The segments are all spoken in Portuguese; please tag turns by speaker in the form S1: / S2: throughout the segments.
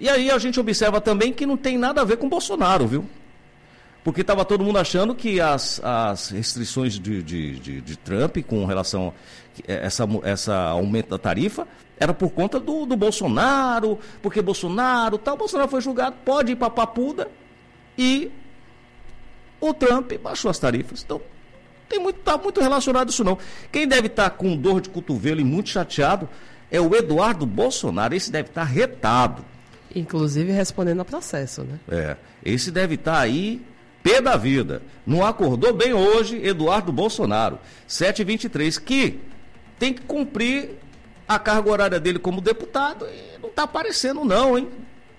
S1: E aí a gente observa também que não tem nada a ver com Bolsonaro, viu? Porque estava todo mundo achando que as restrições de Trump com relação a essa aumento da tarifa era por conta do Bolsonaro, porque Bolsonaro foi julgado, pode ir para a papuda, e o Trump baixou as tarifas. Então, está muito relacionado isso não. Quem deve estar com dor de cotovelo e muito chateado é o Eduardo Bolsonaro. Esse deve estar retado.
S2: Inclusive respondendo ao processo, né?
S1: Esse deve estar aí pé da vida. Não acordou bem hoje, Eduardo Bolsonaro, 7h23, que tem que cumprir a carga horária dele como deputado e não está aparecendo não, hein?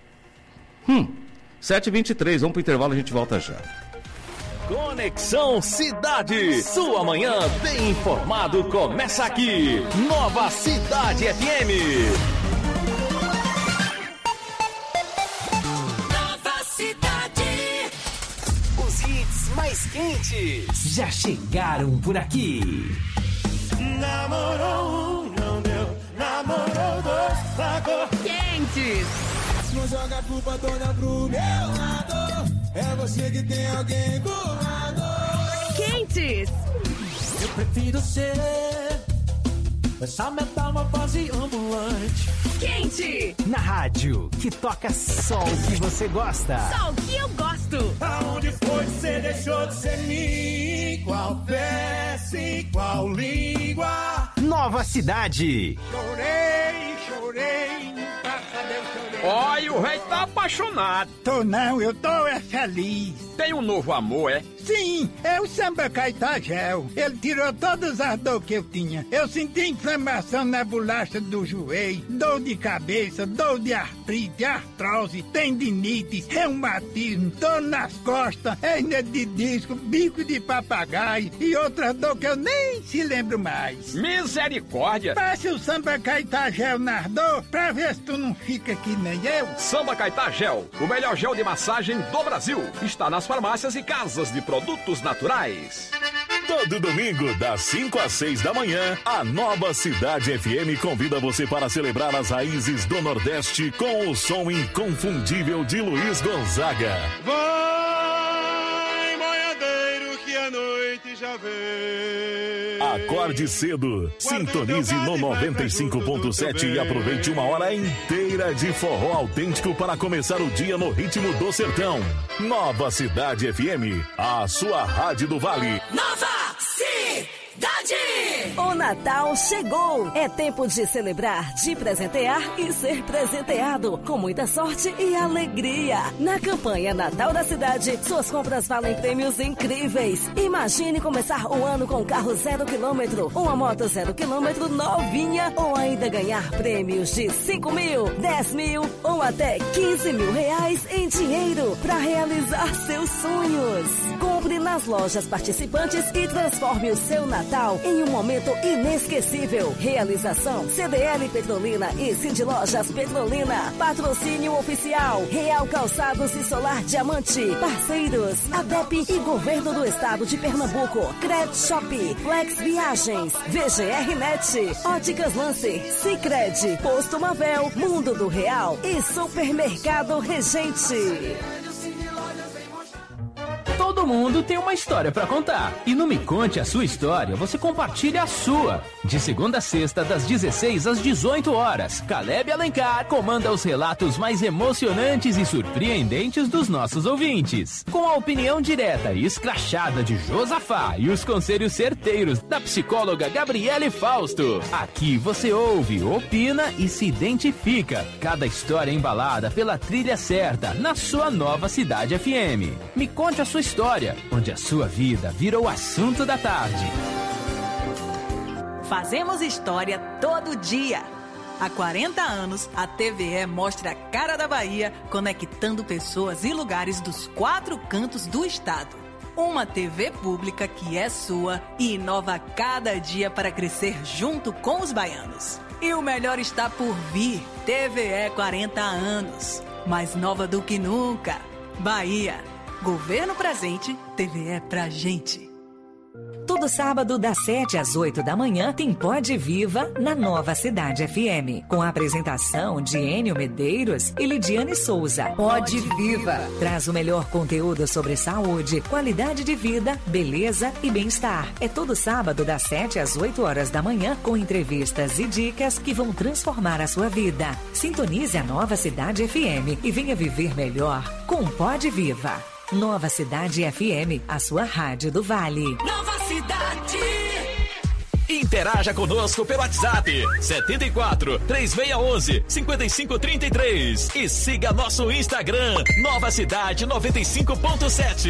S1: 7h23, vamos para o intervalo, a gente volta já.
S3: Conexão Cidade, sua manhã bem informado começa aqui, Nova Cidade FM. Mais quentes já chegaram por aqui.
S4: Namorou um, não deu. Namorou dois, pagou.
S5: Quentes.
S4: Não joga a culpa toda pro meu lado. É você que tem alguém do lado.
S5: Quentes.
S4: Eu prefiro ser essa metamorfose ambulante.
S5: Quente.
S3: Na rádio que toca só o que você gosta.
S5: Só o que eu gosto.
S4: Aonde foi que você deixou de ser mim? Qual peça, qual língua?
S3: Nova Cidade.
S4: Chorei, pra saber o chorei.
S6: Olha, o rei tá apaixonado.
S4: Eu tô feliz.
S6: Tem um novo amor, é?
S4: Sim, é o Samba Caetagel. Ele tirou todas as dores que eu tinha. Eu senti inflamação na bolacha do joelho, dor de cabeça, dor de artrite, artrose, tendinite, reumatismo, dor nas costas, hernia de disco, bico de papagaio e outras dores que eu nem se lembro mais.
S6: Misericórdia!
S4: Passe o Samba Caetagel nas dores pra ver se tu não fica aqui nem eu.
S6: Samba Caetagel, o melhor gel de massagem do Brasil. Está nas farmácias e casas de produtos naturais.
S3: Todo domingo, das 5 às 6 da manhã, a Nova Cidade FM convida você para celebrar as raízes do Nordeste com o som inconfundível de Luiz Gonzaga.
S4: Vai, boiadeiro, que a noite já vem.
S3: Acorde cedo, sintonize no 95.7 e aproveite uma hora inteira de forró autêntico para começar o dia no ritmo do sertão. Nova Cidade FM, a sua rádio do Vale.
S5: Nova Cidade!
S7: O Natal chegou! É tempo de celebrar, de presentear e ser presenteado, com muita sorte e alegria. Na campanha Natal da Cidade, suas compras valem prêmios incríveis. Imagine começar o ano com um carro 0 km, uma moto 0 km novinha, ou ainda ganhar prêmios de 5 mil, 10 mil ou até 15 mil reais em dinheiro para realizar seus sonhos. Compre nas lojas participantes e transforme o seu Natal em um momento inesquecível. Realização CDL Petrolina e Cindy Lojas Petrolina. Patrocínio oficial Real Calçados e Solar Diamante. Parceiros ADEP e Governo do Estado de Pernambuco. Cred Shop, Flex Viagens, VGR Net, Óticas Lance, Sicredi, Posto Mavel, Mundo do Real e Supermercado Regente.
S8: Todo mundo tem uma história pra contar. E no Me Conte a Sua História, você compartilha a sua. De segunda a sexta, das 16 às 18 horas, Caleb Alencar comanda os relatos mais emocionantes e surpreendentes dos nossos ouvintes. Com a opinião direta e escrachada de Josafá e os conselhos certeiros da psicóloga Gabriele Fausto. Aqui você ouve, opina e se identifica. Cada história embalada pela trilha certa, na sua Nova Cidade FM. Me Conte a Sua História, onde a sua vida vira o assunto da tarde.
S9: Fazemos história todo dia. Há 40 anos, a TVE mostra a cara da Bahia, conectando pessoas e lugares dos 4 cantos do estado. Uma TV pública que é sua e inova cada dia para crescer junto com os baianos. E o melhor está por vir. TVE 40 anos. Mais nova do que nunca. Bahia. Governo presente, TVE pra gente.
S7: Todo Todo sábado, das 7 às 8 da manhã, tem Pode Viva na Nova Cidade FM. Com a apresentação de Enio Medeiros e Lidiane Souza. Pode Viva traz o melhor conteúdo sobre saúde, qualidade de vida, beleza e bem-estar. É todo sábado, das 7 às 8 horas da manhã, com entrevistas e dicas que vão transformar a sua vida. Sintonize a Nova Cidade FM e venha viver melhor com Pode Viva. Nova Cidade FM, a sua rádio do Vale.
S5: Nova Cidade.
S8: Interaja conosco pelo WhatsApp 74 3611 5533 e siga nosso Instagram Nova Cidade 95.7.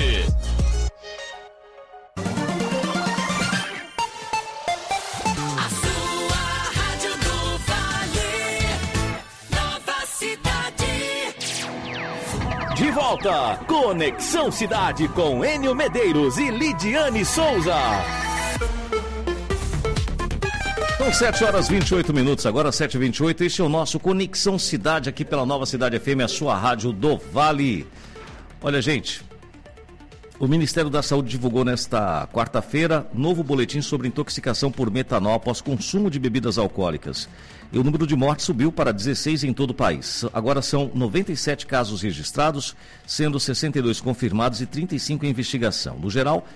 S8: De volta, Conexão Cidade com Enio Medeiros e Lidiane Souza.
S1: São 7 horas 28 minutos, agora 7h28. Este é o nosso Conexão Cidade aqui pela Nova Cidade FM, a sua rádio do Vale. Olha, gente, o Ministério da Saúde divulgou nesta quarta-feira novo boletim sobre intoxicação por metanol após consumo de bebidas alcoólicas. E o número de mortes subiu para 16 em todo o país. Agora são 97 casos registrados, sendo 62 confirmados e 35 em investigação. No geral,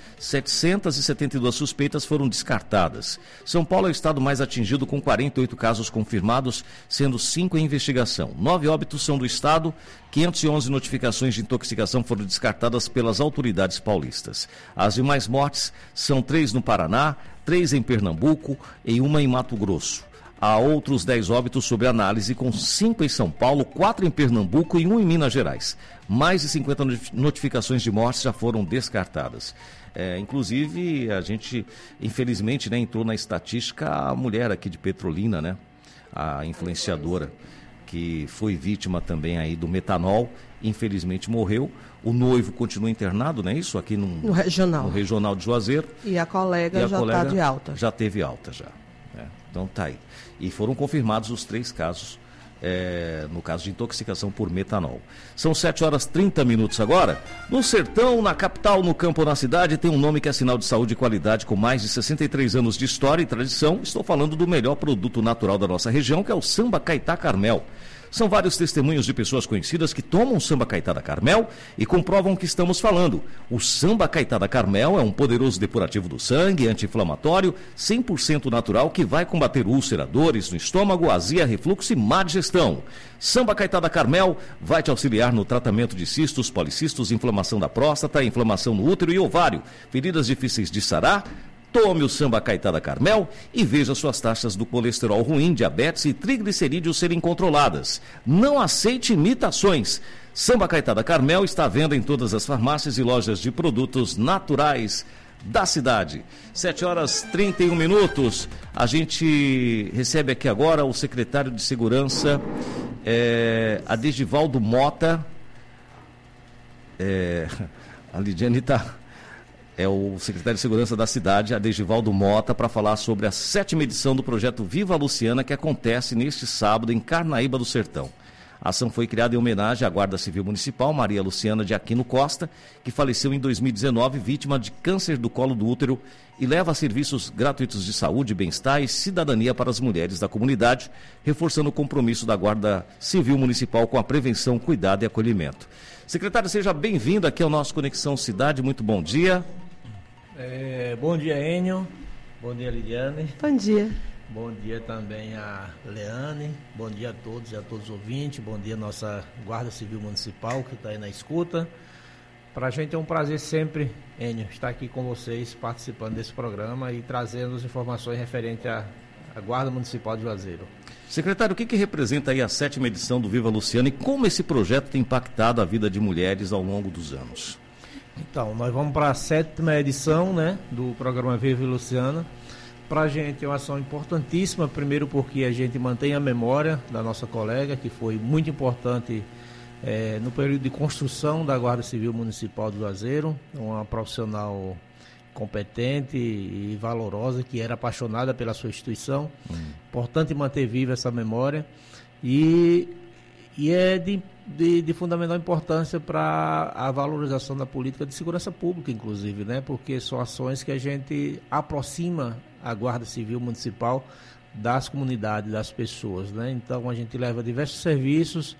S1: 772 suspeitas foram descartadas. São Paulo é o estado mais atingido, com 48 casos confirmados, sendo 5 em investigação. 9 óbitos são do estado, 511 notificações de intoxicação foram descartadas pelas autoridades paulistas. As demais mortes são 3 no Paraná, 3 em Pernambuco e 1 em Mato Grosso. Há outros 10 óbitos sob análise, com 5 em São Paulo, 4 em Pernambuco e 1 em Minas Gerais. Mais de 50 notificações de mortes já foram descartadas. Inclusive, a gente, infelizmente, entrou na estatística a mulher aqui de Petrolina, né? A influenciadora, que foi vítima também aí do metanol, infelizmente morreu. O noivo continua internado, não é isso? Aqui no regional de Juazeiro.
S2: E a colega já está de alta.
S1: Já teve alta, já. Então tá aí. E foram confirmados os 3 casos, no caso de intoxicação por metanol. São 7 horas 30 minutos agora. No sertão, na capital, no campo ou na cidade, tem um nome que é sinal de saúde e qualidade, com mais de 63 anos de história e tradição. Estou falando do melhor produto natural da nossa região, que é o Samba Caetá Carmel. São vários testemunhos de pessoas conhecidas que tomam Samba Caetá da Carmel e comprovam o que estamos falando. O Samba Caetá da Carmel é um poderoso depurativo do sangue, anti-inflamatório, 100% natural, que vai combater úlcera, dores no estômago, azia, refluxo e má digestão. Samba Caetá da Carmel vai te auxiliar no tratamento de cistos, policistos, inflamação da próstata, inflamação no útero e ovário, feridas difíceis de sarar. Tome o Samba Caetá da Carmel e veja suas taxas do colesterol ruim, diabetes e triglicerídeos serem controladas. Não aceite imitações. Samba Caetá da Carmel está à venda em todas as farmácias e lojas de produtos naturais da cidade. 7 horas 31 minutos. A gente recebe aqui agora o secretário de Segurança, Adegivaldo Mota. A Lidiane está... É o secretário de Segurança da cidade, Adegivaldo Mota, para falar sobre a 7ª edição do projeto Viva Luciana, que acontece neste sábado em Carnaíba do Sertão. A ação foi criada em homenagem à Guarda Civil Municipal, Maria Luciana de Aquino Costa, que faleceu em 2019, vítima de câncer do colo do útero, e leva serviços gratuitos de saúde, bem-estar e cidadania para as mulheres da comunidade, reforçando o compromisso da Guarda Civil Municipal com a prevenção, cuidado e acolhimento. Secretário, seja bem-vindo aqui ao nosso Conexão Cidade, muito bom dia.
S10: Bom dia, Enio. Bom dia, Lidiane.
S2: Bom dia.
S10: Bom dia também a Leane. Bom dia a todos e a todos os ouvintes. Bom dia, nossa Guarda Civil Municipal, que está aí na escuta. Para a gente é um prazer sempre, Enio, estar aqui com vocês, participando desse programa e trazendo as informações referentes à Guarda Municipal de Juazeiro.
S1: Secretário, o que representa aí a 7ª edição do Viva Luciana e como esse projeto tem impactado a vida de mulheres ao longo dos anos?
S10: Então, nós vamos para a 7ª edição, né, do programa Viva Luciana. Para a gente é uma ação importantíssima, primeiro porque a gente mantém a memória da nossa colega, que foi muito importante no período de construção da Guarda Civil Municipal de Juazeiro, uma profissional competente e valorosa, que era apaixonada pela sua instituição. Importante manter viva essa memória e E é de fundamental importância para a valorização da política de segurança pública, inclusive, né? Porque são ações que a gente aproxima a Guarda Civil Municipal das comunidades, das pessoas, né? Então a gente leva diversos serviços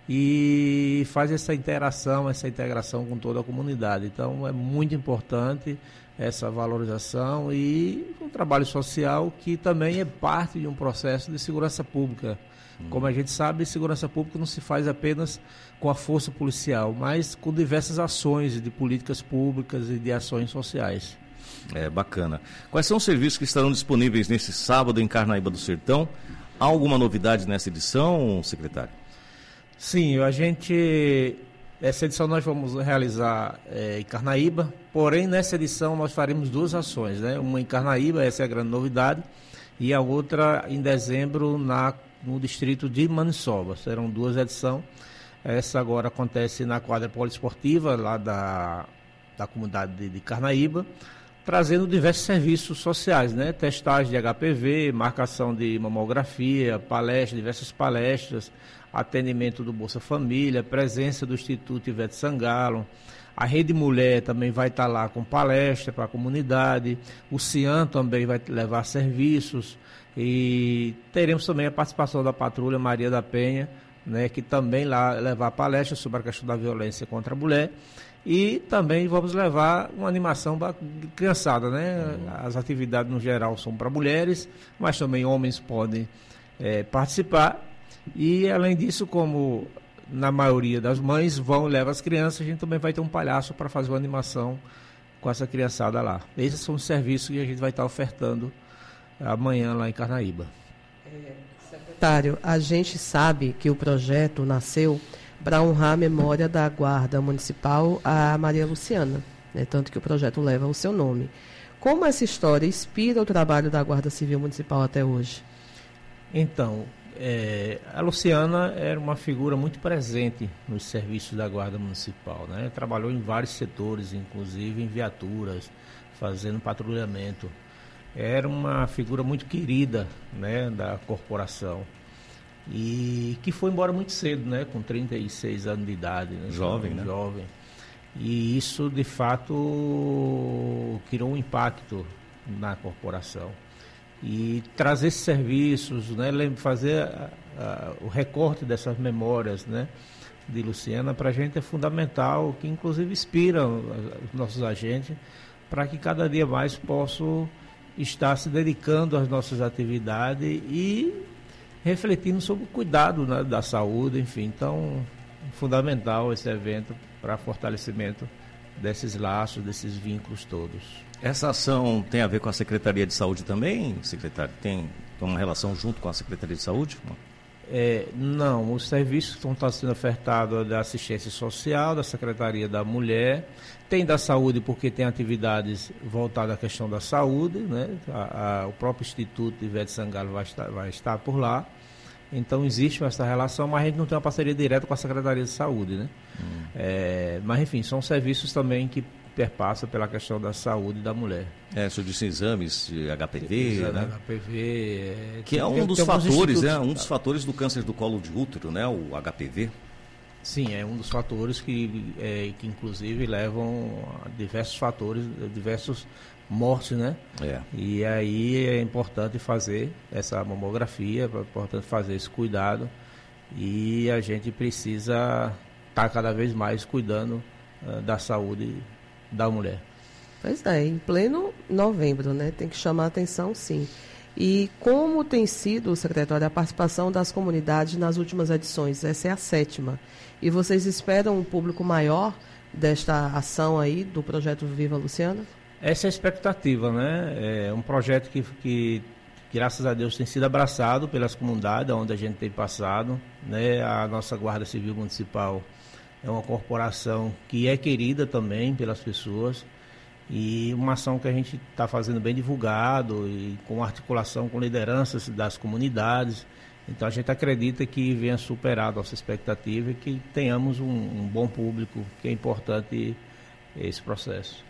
S10: e faz essa interação, essa integração com toda a comunidade. Então é muito importante essa valorização e um trabalho social que também é parte de um processo de segurança pública. Como a gente sabe, segurança pública não se faz apenas com a força policial, mas com diversas ações de políticas públicas e de ações sociais.
S1: Bacana. Quais são os serviços que estarão disponíveis nesse sábado em Carnaíba do Sertão? Há alguma novidade nessa edição, secretário?
S10: Sim, essa edição nós vamos realizar em Carnaíba, porém nessa edição nós faremos 2 ações, né? Uma em Carnaíba, essa é a grande novidade, e a outra em dezembro no distrito de Maniçoba. Serão 2 edições. Essa agora acontece na quadra poliesportiva, lá da comunidade de Carnaíba, trazendo diversos serviços sociais, né? Testagem de HPV, marcação de mamografia, diversas palestras, atendimento do Bolsa Família, presença do Instituto Ivete Sangalo. A Rede Mulher também vai estar lá com palestra para a comunidade. O CIAN também vai levar serviços. E teremos também a participação da Patrulha Maria da Penha, né, que também lá levar palestra sobre a questão da violência contra a mulher. E também vamos levar uma animação criançada, né? As atividades no geral são para mulheres, mas também homens podem participar. E além disso, como na maioria das mães levam as crianças, a gente também vai ter um palhaço para fazer uma animação com essa criançada lá. Esses são os serviços que a gente vai estar ofertando amanhã lá em Carnaíba.
S2: Secretário, a gente sabe que o projeto nasceu para honrar a memória da Guarda Municipal, a Maria Luciana, né? Tanto que o projeto leva o seu nome. Como essa história inspira o trabalho da Guarda Civil Municipal até hoje?
S10: Então, a Luciana era uma figura muito presente nos serviços da Guarda Municipal, né? Trabalhou em vários setores, inclusive em viaturas, fazendo patrulhamento. Era uma figura muito querida, né, da corporação e que foi embora muito cedo, né, com 36 anos de idade. Né,
S1: jovem, né?
S10: Jovem. E isso, de fato, criou um impacto na corporação. E trazer esses serviços, né, fazer o recorte dessas memórias, né, de Luciana, para a gente é fundamental, que inclusive inspira os nossos agentes para que cada dia mais possam estar se dedicando às nossas atividades e refletindo sobre o cuidado, né, da saúde, enfim. Então, fundamental esse evento para fortalecimento desses laços, desses vínculos todos.
S1: Essa ação tem a ver com a Secretaria de Saúde também, secretário? Tem uma relação junto com a Secretaria de Saúde?
S10: Não, os serviços que estão sendo ofertados da assistência social, da Secretaria da Mulher, tem da saúde porque tem atividades voltadas à questão da saúde, né? O próprio Instituto Ivete Sangalo vai estar por lá. Então existe essa relação, mas a gente não tem uma parceria direta com a Secretaria de Saúde, né? Mas enfim, são serviços também que perpassam pela questão da saúde da mulher.
S1: Isso disse exames de HPV, né?
S10: HPV,
S1: que é um dos fatores, né? Um dos fatores do câncer do colo de útero, né? O HPV.
S10: Sim, é um dos fatores que inclusive levam a diversos fatores, diversos mortes, né? E aí é importante fazer essa mamografia, é importante fazer esse cuidado e a gente precisa estar cada vez mais cuidando da saúde da mulher.
S2: Pois é, em pleno novembro, né? Tem que chamar a atenção, sim. E como tem sido, secretário, a participação das comunidades nas últimas edições? Essa é a 7ª. E vocês esperam um público maior desta ação aí, do projeto Viva Luciana?
S10: Essa é a expectativa, né? É um projeto que graças a Deus, tem sido abraçado pelas comunidades onde a gente tem passado, né? A nossa Guarda Civil Municipal é uma corporação que é querida também pelas pessoas e uma ação que a gente está fazendo bem divulgado e com articulação com lideranças das comunidades. Então a gente acredita que venha superar a nossa expectativa e que tenhamos um bom público, que é importante esse processo.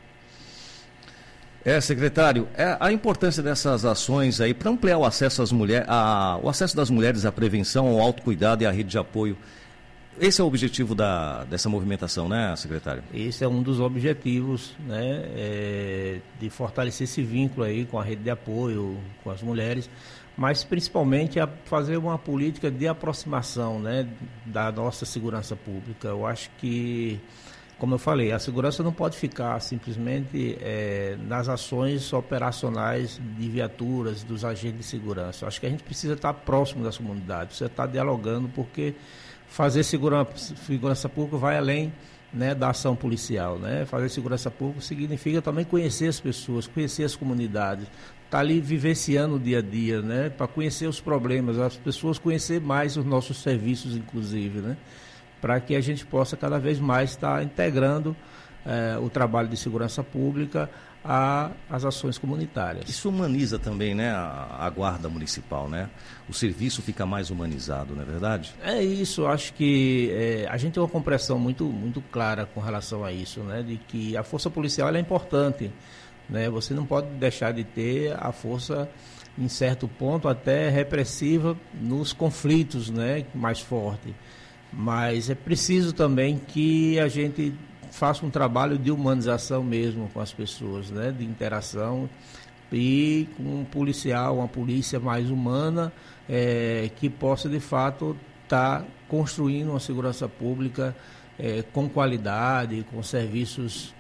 S1: Secretário, a importância dessas ações aí para ampliar o acesso às mulheres, o acesso das mulheres à prevenção, ao autocuidado e à rede de apoio Esse é o objetivo dessa movimentação, né, secretário?
S10: Esse é um dos objetivos, né, de fortalecer esse vínculo aí com a rede de apoio, com as mulheres, mas principalmente a fazer uma política de aproximação, né, da nossa segurança pública. Eu acho que, como eu falei, a segurança não pode ficar simplesmente nas ações operacionais de viaturas, dos agentes de segurança. Eu acho que a gente precisa estar próximo das comunidades, precisa estar dialogando, porque fazer segurança pública vai além, né, da ação policial, né? Fazer segurança pública significa também conhecer as pessoas, conhecer as comunidades, estar ali vivenciando o dia a dia, né? Para conhecer os problemas, as pessoas conhecer mais os nossos serviços, inclusive, né? Para que a gente possa cada vez mais estar integrando o trabalho de segurança pública às ações comunitárias.
S1: Isso humaniza também, né, a guarda municipal, né? O serviço fica mais humanizado, não é verdade?
S10: É isso, acho que a gente tem uma compreensão muito, muito clara com relação a isso, né? De que a força policial ela é importante, né? Você não pode deixar de ter a força, em certo ponto, até repressiva nos conflitos, né, mais forte. Mas é preciso também que a gente faça um trabalho de humanização mesmo com as pessoas, né? De interação, e com um policial, uma polícia mais humana, que possa de fato estar construindo uma segurança pública com qualidade, com serviços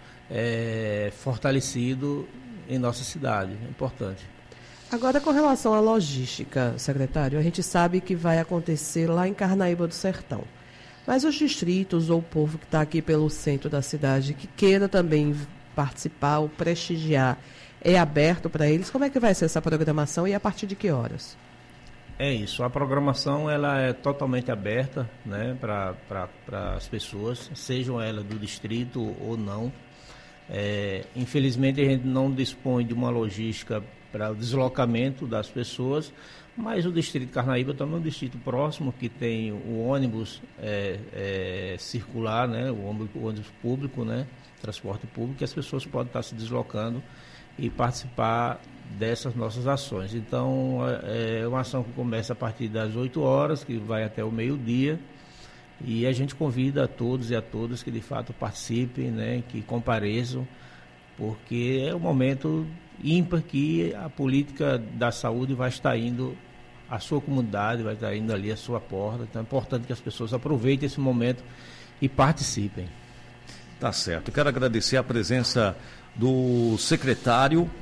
S10: fortalecidos em nossa cidade. É importante.
S2: Agora, com relação à logística, secretário, a gente sabe que vai acontecer lá em Carnaíba do Sertão. Mas os distritos ou o povo que está aqui pelo centro da cidade, que queira também participar ou prestigiar, é aberto para eles? Como é que vai ser essa programação e a partir de que horas?
S10: É isso, a programação ela é totalmente aberta, né, para as pessoas, sejam elas do distrito ou não. Infelizmente a gente não dispõe de uma logística para o deslocamento das pessoas, mas o distrito de Carnaíba também é um distrito próximo que tem o ônibus circular, né, o ônibus público, né, transporte público, que as pessoas podem estar se deslocando e participar dessas nossas ações. Então, é uma ação que começa a partir das 8 horas, que vai até o meio-dia, e a gente convida a todos e a todas que de fato participem, né, que compareçam, porque é um momento ímpar que a política da saúde vai estar indo à sua comunidade, vai estar indo ali à sua porta. Então é importante que as pessoas aproveitem esse momento e participem.
S1: Tá certo. Eu quero agradecer a presença do secretário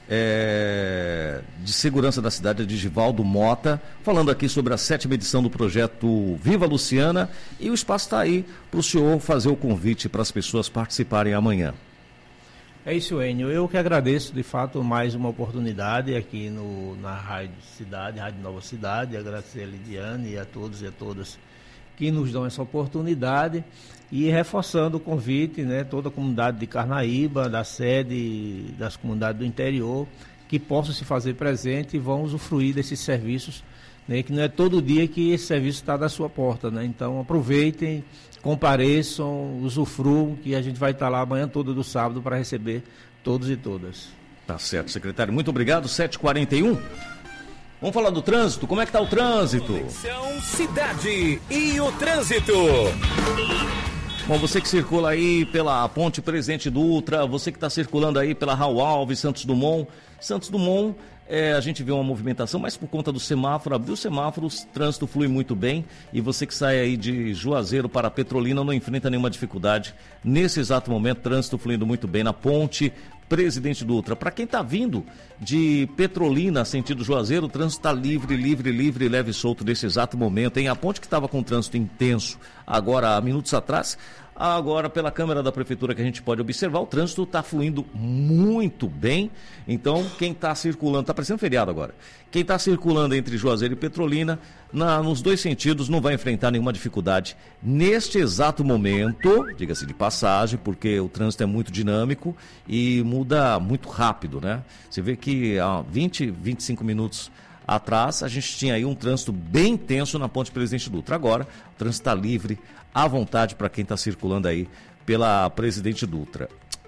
S1: de Segurança da Cidade, Digivaldo Mota, falando aqui sobre a 7ª edição do projeto Viva Luciana, e o espaço está aí para o senhor fazer o convite para as pessoas participarem amanhã.
S10: É isso, Enio. Eu que agradeço, de fato, mais uma oportunidade aqui na Rádio Cidade, Rádio Nova Cidade, agradecer a Lidiane e a todos e a todas que nos dão essa oportunidade, e reforçando o convite, né, toda a comunidade de Carnaíba, da sede, das comunidades do interior, que possam se fazer presente e vão usufruir desses serviços, né, que não é todo dia que esse serviço está da sua porta, né? Então aproveitem, compareçam, usufruam, que a gente vai estar lá amanhã toda do sábado para receber todos e todas.
S1: Tá certo, secretário. Muito obrigado. 7h41. Vamos falar do trânsito. Como é que está o trânsito?
S3: Conexão Cidade e o trânsito.
S1: Bom, você que circula aí pela Ponte Presidente Dutra, você que está circulando aí pela Raul Alves, Santos Dumont, a gente vê uma movimentação, mas por conta do semáforo, abriu o semáforo, o trânsito flui muito bem, e você que sai aí de Juazeiro para Petrolina não enfrenta nenhuma dificuldade. Nesse exato momento, trânsito fluindo muito bem na Ponte Presidente Dutra. Para quem está vindo de Petrolina, sentido Juazeiro, o trânsito está livre, leve e solto nesse exato momento, hein? A ponte que estava com trânsito intenso agora há minutos atrás, agora pela câmera da prefeitura que a gente pode observar, o trânsito está fluindo muito bem. Então quem está circulando, está parecendo feriado agora, quem está circulando entre Juazeiro e Petrolina, nos dois sentidos, não vai enfrentar nenhuma dificuldade neste exato momento, diga-se de passagem, porque o trânsito é muito dinâmico e muda muito rápido, né? Você vê que há 25 minutos atrás a gente tinha aí um trânsito bem intenso na Ponte Presidente Dutra. Agora o trânsito está livre, à vontade para quem está circulando aí pela Presidente Dutra.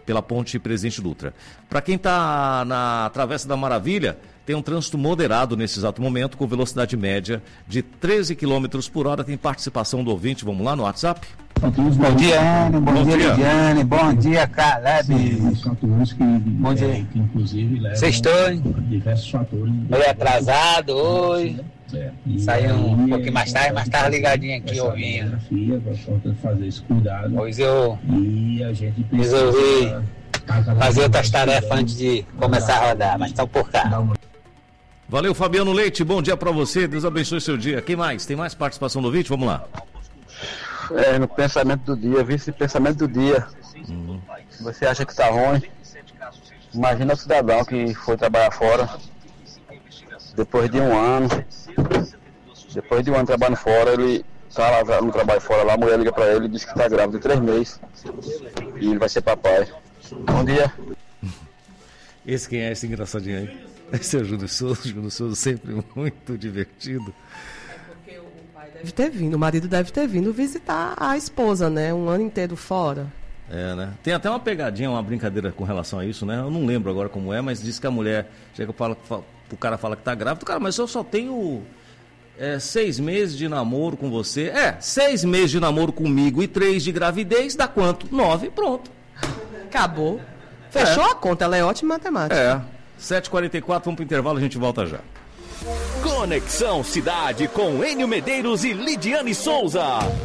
S1: pela ponte Presidente Dutra. Para quem está na Travessa da Maravilha, tem um trânsito moderado nesse exato momento, com velocidade média de 13 km por hora. Tem participação do ouvinte, vamos lá no WhatsApp?
S11: Bom dia, Ana. Bom dia, Lidiane. Bom dia, Caleb. Bom dia. Sextou, hein? Meio atrasado hoje. Saiu um pouquinho mais tarde, mas estava ligadinho aqui ouvindo. Pois eu resolvi fazer outras tarefas antes de começar a rodar, mas estão por cá.
S1: Valeu, Fabiano Leite. Bom dia para você. Deus abençoe seu dia. Quem mais? Tem mais participação do ouvinte? Vamos lá.
S12: No pensamento do dia, vice-pensamento do dia. Você acha que está ruim? Imagina o cidadão que foi trabalhar fora, depois de um ano trabalhando fora, ele está lá no trabalho fora, lá a mulher liga para ele e diz que está grávida de 3 meses e ele vai ser papai. Bom dia.
S1: Esse quem é esse engraçadinho aí? Esse é o Júlio Souza, sempre muito divertido.
S2: Deve ter vindo, o marido deve ter vindo visitar a esposa, né? Um ano inteiro fora.
S1: Né? Tem até uma pegadinha, uma brincadeira com relação a isso, né? Eu não lembro agora como é, mas diz que a mulher chega o cara fala que tá grávida, cara, mas eu só tenho 6 meses de namoro com você. 6 meses de namoro comigo e 3 de gravidez, dá quanto? 9, pronto.
S2: Acabou. Fechou a conta, ela é ótima matemática.
S1: 7h44, vamos pro intervalo, a gente volta já.
S3: Conexão Cidade com Enio Medeiros e Lidiane Souza.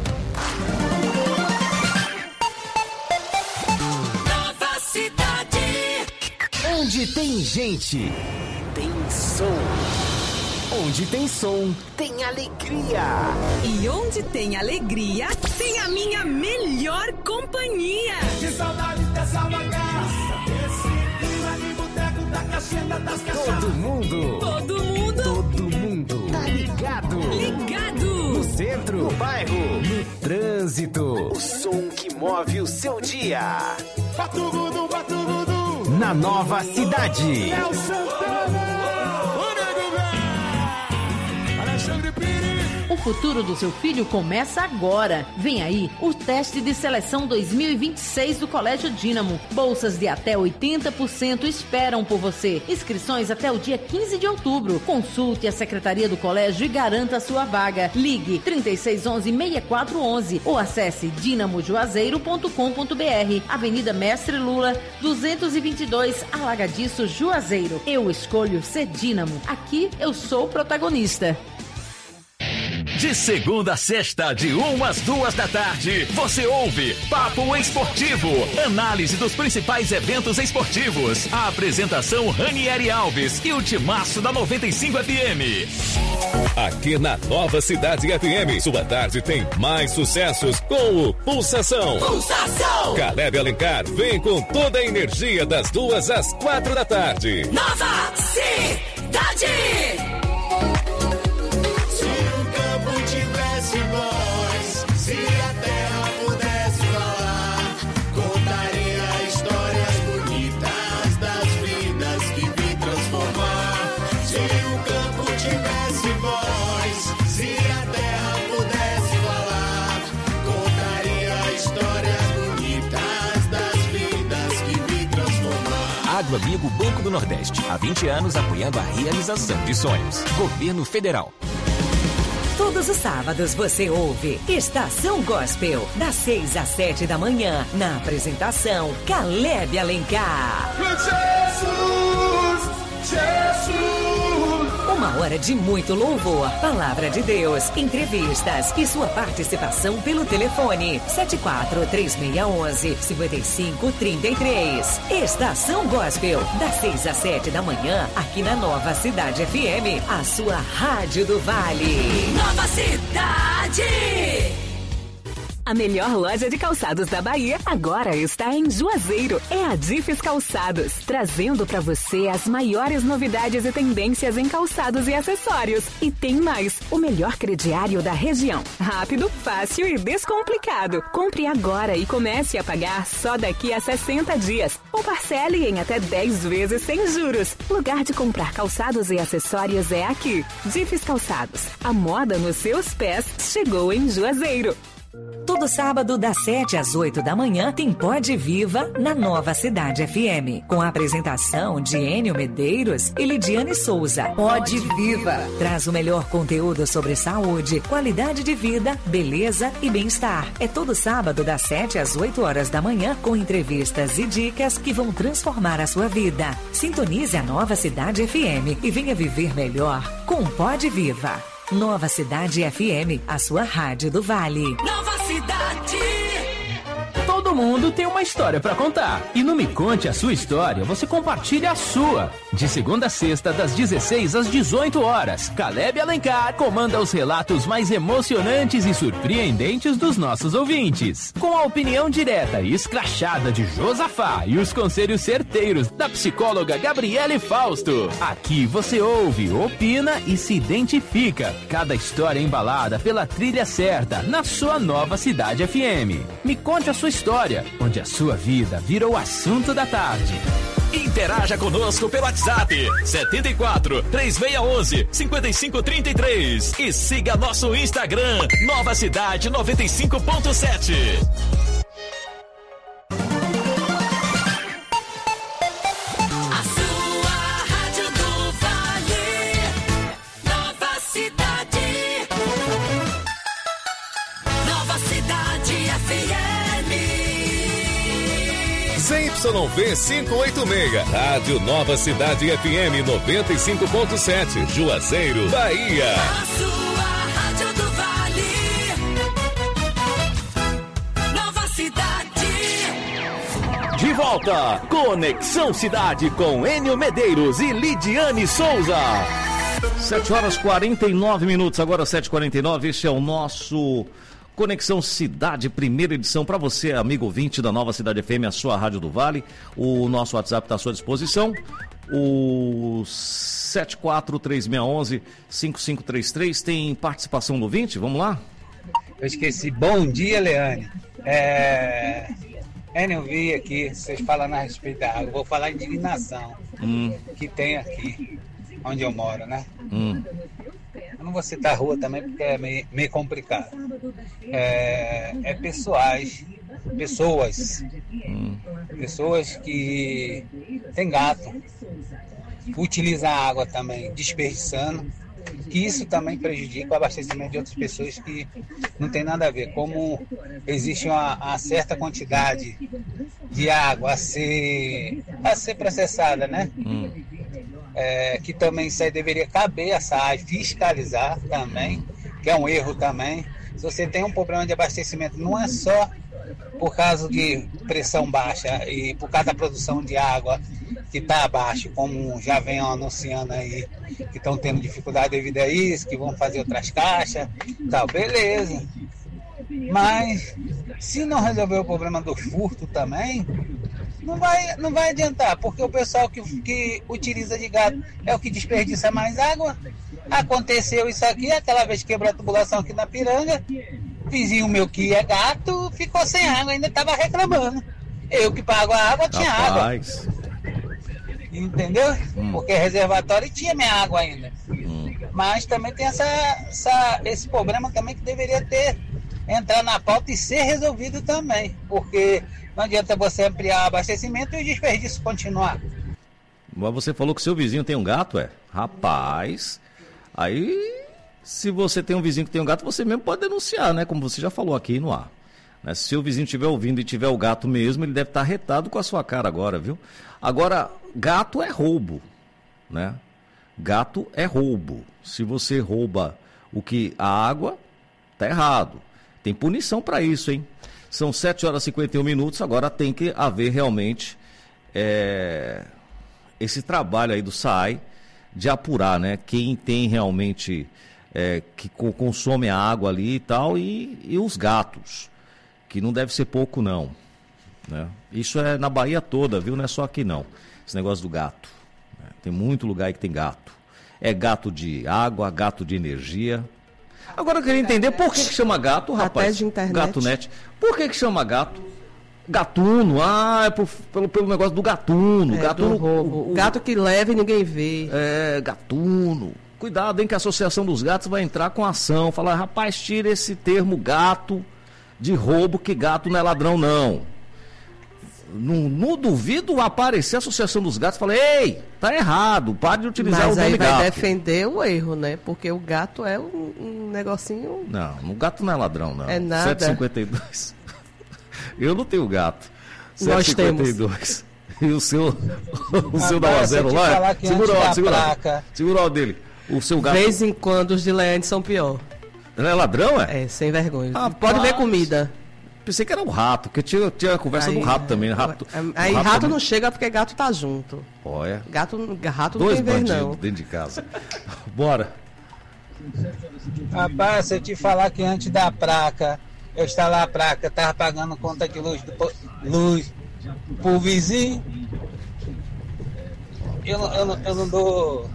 S5: Nova Cidade.
S8: Onde tem gente, tem som. Onde tem som, tem alegria.
S5: E onde tem alegria, tem a minha melhor companhia.
S13: Que saudade dessa bagaça, desse clima de boteco da caixinha das cachaças.
S8: Todo mundo tá ligado. No centro, no bairro, no trânsito. O som que move o seu dia.
S13: Batugudu, batugudu.
S8: Na Nova Cidade.
S13: É o Santana.
S14: O futuro do seu filho começa agora. Vem aí o teste de seleção 2026 do Colégio Dínamo. Bolsas de até 80% esperam por você. Inscrições até o dia 15 de outubro. Consulte a Secretaria do Colégio e garanta a sua vaga. Ligue 3611-6411 ou acesse dinamojuazeiro.com.br. Avenida Mestre Lula, 222, Alagadiço, Juazeiro. Eu escolho ser Dínamo. Aqui eu sou o protagonista.
S3: De segunda a sexta, de 1 às 2 da tarde, você ouve Papo Esportivo, análise dos principais eventos esportivos. A apresentação Ranieri Alves e o timaço da 95 FM. Aqui na Nova Cidade FM, sua tarde tem mais sucessos com o Pulsação. Caleb Alencar vem com toda a energia das 2 às 4 da tarde.
S5: Nova Cidade.
S13: Tivesse voz, se a terra pudesse falar, contaria histórias bonitas das vidas que vi transformar. Se o campo tivesse voz, se a terra pudesse falar, contaria histórias bonitas das vidas que vi transformar.
S8: Agroamigo Banco do Nordeste, há 20 anos apoiando a realização de sonhos. Governo Federal.
S15: Todos os sábados você ouve Estação Gospel, das 6 às 7 da manhã, na apresentação Caleb Alencar. Jesus! Uma hora de muito louvor, palavra de Deus, entrevistas e sua participação pelo telefone 74-3611-5533. Estação Gospel, das 6 às 7 da manhã, aqui na Nova Cidade FM, a sua rádio do Vale.
S5: Nova Cidade!
S16: A melhor loja de calçados da Bahia agora está em Juazeiro. É a Difes Calçados, trazendo para você as maiores novidades e tendências em calçados e acessórios. E tem mais, o melhor crediário da região. Rápido, fácil e descomplicado. Compre agora e comece a pagar só daqui a 60 dias. Ou parcele em até 10 vezes sem juros. Lugar de comprar calçados e acessórios é aqui. Difes Calçados, a moda nos seus pés chegou em Juazeiro.
S15: Todos Todo sábado, das 7 às 8 da manhã, tem Pode Viva na Nova Cidade FM, com a apresentação de Enio Medeiros e Lidiane Souza. Pode Viva traz o melhor conteúdo sobre saúde, qualidade de vida, beleza e bem-estar. É todo sábado, das 7 às 8 horas da manhã, com entrevistas e dicas que vão transformar a sua vida. Sintonize a Nova Cidade FM e venha viver melhor com Pode Viva. Nova Cidade FM, a sua rádio do Vale.
S5: Nova Cidade.
S8: Todo mundo tem uma história pra contar. E no Me Conte a Sua História, você compartilha a sua. De segunda a sexta, das 16 às 18 horas, Caleb Alencar comanda os relatos mais emocionantes e surpreendentes dos nossos ouvintes. Com a opinião direta e escrachada de Josafá e os conselhos certeiros da psicóloga Gabriele Fausto. Aqui você ouve, opina e se identifica. Cada história embalada pela trilha certa, na sua Nova Cidade FM. Me Conte a Sua História, onde a sua vida virou o assunto da tarde.
S17: Interaja conosco pelo WhatsApp 74 3611 5533 e siga nosso Instagram Nova Cidade 95.7.
S3: ZYV 586, Rádio Nova Cidade FM 95.7, Juazeiro, Bahia.
S5: A sua rádio do Vale. Nova Cidade.
S1: De volta, Conexão Cidade com Enio Medeiros e Lidiane Souza. 7 horas 49 minutos, agora 7h49, este é o nosso Conexão Cidade, primeira edição para você, amigo ouvinte da Nova Cidade FM, a sua Rádio do Vale. O nosso WhatsApp está à sua disposição, o 74361-5533. Tem participação do ouvinte? Vamos lá?
S11: Eu esqueci. Bom dia, Leane. Eu vi aqui, vocês falando a respeito da água. Vou falar de indignação que tem aqui, onde eu moro, né? Eu não vou citar a rua também porque é meio complicado. Pessoas que têm gato, utilizam a água também desperdiçando, que isso também prejudica o abastecimento de outras pessoas que não tem nada a ver. Como existe uma certa quantidade de água a ser processada, né? Que também isso aí deveria caber a SAAI fiscalizar também, que é um erro também. Se você tem um problema de abastecimento, não é só por causa de pressão baixa e por causa da produção de água que está abaixo, como já vem anunciando aí, que estão tendo dificuldade devido a isso, que vão fazer outras caixas, tal, beleza. Mas se não resolver o problema do furto também, não vai adiantar, porque o pessoal que utiliza de gato é o que desperdiça mais água. Aconteceu isso aqui, aquela vez que quebrou a tubulação aqui na Piranga, vizinho meu que é gato ficou sem água, ainda estava reclamando. Eu que pago a água tinha água. Entendeu? Porque reservatório tinha minha água ainda. Mas também tem esse problema também que deveria entrar na pauta e ser resolvido também, porque não adianta você ampliar o abastecimento e o desperdício continuar.
S1: Mas você falou que seu vizinho tem um gato, Rapaz, aí se você tem um vizinho que tem um gato, você mesmo pode denunciar, né? Como você já falou aqui no ar. Né? Se seu vizinho estiver ouvindo e tiver o gato mesmo, ele deve estar retado com a sua cara agora, viu? Agora, gato é roubo, né? Gato é roubo. Se você rouba a água, tá errado. Tem punição para isso, hein? São 7 horas e 51 minutos, agora tem que haver realmente esse trabalho aí do SAAI de apurar, né? Quem tem realmente, que consome a água ali e tal, e os gatos, que não deve ser pouco não, né? Isso é na Bahia toda, viu? Não é só aqui não, esse negócio do gato, né? Tem muito lugar aí que tem gato. É gato de água, gato de energia. Agora eu queria entender por que chama gato, rapaz.
S2: Até de internet.
S1: Gato net. Por que chama gato? Gatuno, é pelo negócio do gatuno. Gatuno,
S2: o gato que leva e ninguém vê.
S1: Gatuno. Cuidado, hein, que a Associação dos Gatos vai entrar com ação. Falar, rapaz, tira esse termo gato, de roubo, que gato não é ladrão, não. Não duvido aparecer a Associação dos Gatos e falar, ei, tá errado, pare de utilizar
S2: Mas
S1: o nome
S2: aí vai
S1: gato.
S2: defender o erro, né? Porque o gato é um negocinho...
S1: Não, o gato não é ladrão, não.
S2: É nada.
S1: 7,52. Eu não tenho gato.
S2: Nós
S1: 7,52. E o seu dá 0 lá? Segura o dele. O seu gato...
S2: De vez em quando os de Leandro são pior.
S1: Ele é ladrão, é?
S2: É, sem vergonha.
S1: Rapaz,
S2: pode ver comida.
S1: Pensei que era o rato, porque tinha a conversa do rato também. Rato
S2: também não chega porque gato tá junto.
S1: Olha.
S2: Rato não
S1: Dois
S2: tem vez,
S1: bandidos
S2: não.
S1: dentro de casa. Bora.
S11: Rapaz, se eu te falar que antes da placa, eu instalar a placa, tava pagando conta de luz pro vizinho, eu não dou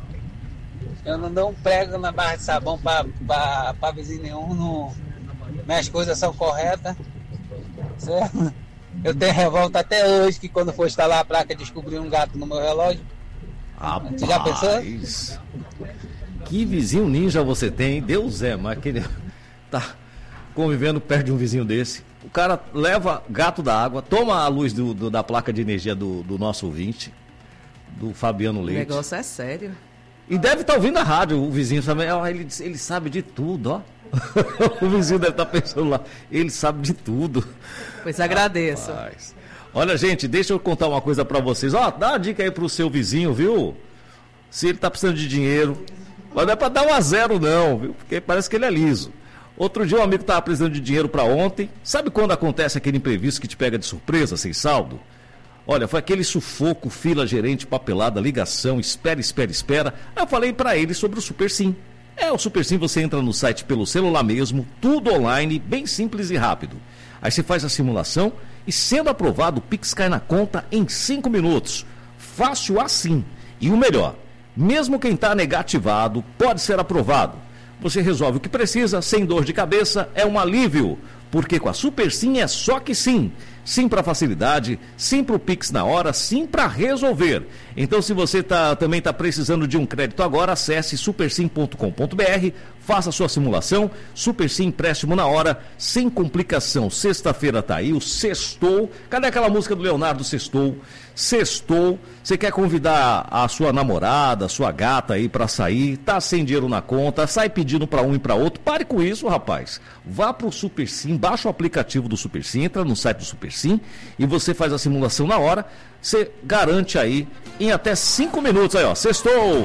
S11: um prego na barra de sabão pra vizinho nenhum, minhas coisas são corretas, certo? Eu tenho revolta até hoje que quando for instalar a placa descobri um gato no meu relógio. Você já pensou?
S1: Que vizinho ninja você tem, Deus é, mas aquele tá convivendo perto de um vizinho desse. O cara leva gato da água, toma a luz da placa de energia do nosso ouvinte, do Fabiano Leite.
S2: O negócio é sério.
S1: E deve estar ouvindo a rádio, o vizinho também. Ele sabe de tudo, ó. O vizinho deve estar pensando lá, ele sabe de tudo.
S2: Pois agradeço.
S1: Rapaz. Olha, gente, deixa eu contar uma coisa pra vocês. Ó, dá uma dica aí pro seu vizinho, viu? Se ele tá precisando de dinheiro, mas não é pra dar 1 a 0 não, viu? Porque parece que ele é liso. Outro dia um amigo tava precisando de dinheiro pra ontem. Sabe quando acontece aquele imprevisto que te pega de surpresa, sem saldo? Olha, foi aquele sufoco, fila, gerente, papelada, ligação, espera. Aí eu falei pra ele sobre o Super Sim. O Super Sim, você entra no site pelo celular mesmo, tudo online, bem simples e rápido. Aí você faz a simulação e, sendo aprovado, o Pix cai na conta em 5 minutos. Fácil assim. E o melhor, mesmo quem está negativado pode ser aprovado. Você resolve o que precisa, sem dor de cabeça, é um alívio. Porque com a Super Sim é só que sim. Sim para facilidade, sim para o Pix na hora, sim para resolver. Então, se você também está precisando de um crédito agora, acesse supersim.com.br, faça sua simulação. Super Sim, empréstimo na hora, sem complicação. Sexta-feira tá aí, o Sextou. Cadê aquela música do Leonardo, Sextou? Sextou. Você quer convidar a sua namorada, a sua gata aí para sair, tá sem dinheiro na conta, sai pedindo para um e para outro. Pare com isso, rapaz. Vá pro Super Sim, baixa o aplicativo do Super Sim, entra no site do Super Sim e você faz a simulação na hora. Você garante aí em até 5 minutos aí, ó. Sextou!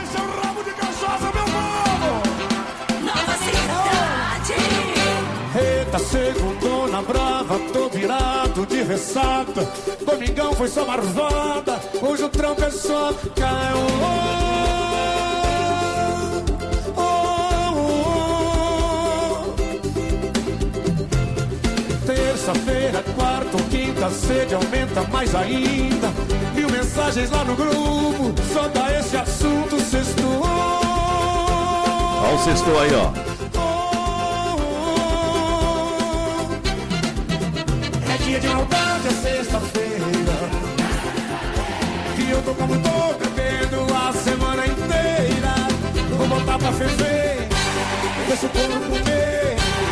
S13: Eita, segundona brava, tô virado de ressaca. Domingão foi só marvada, hoje o trampo é só caiu. Terça-feira, quarta ou quinta, a sede aumenta mais ainda. 1000 mensagens lá no grupo, só dá esse assunto, sextou.
S1: Olha o Sextou aí, ó.
S13: Dia de maldade é sexta-feira e eu tô como tô bebendo a semana inteira. Vou botar pra ferver, deixa o corpo comer.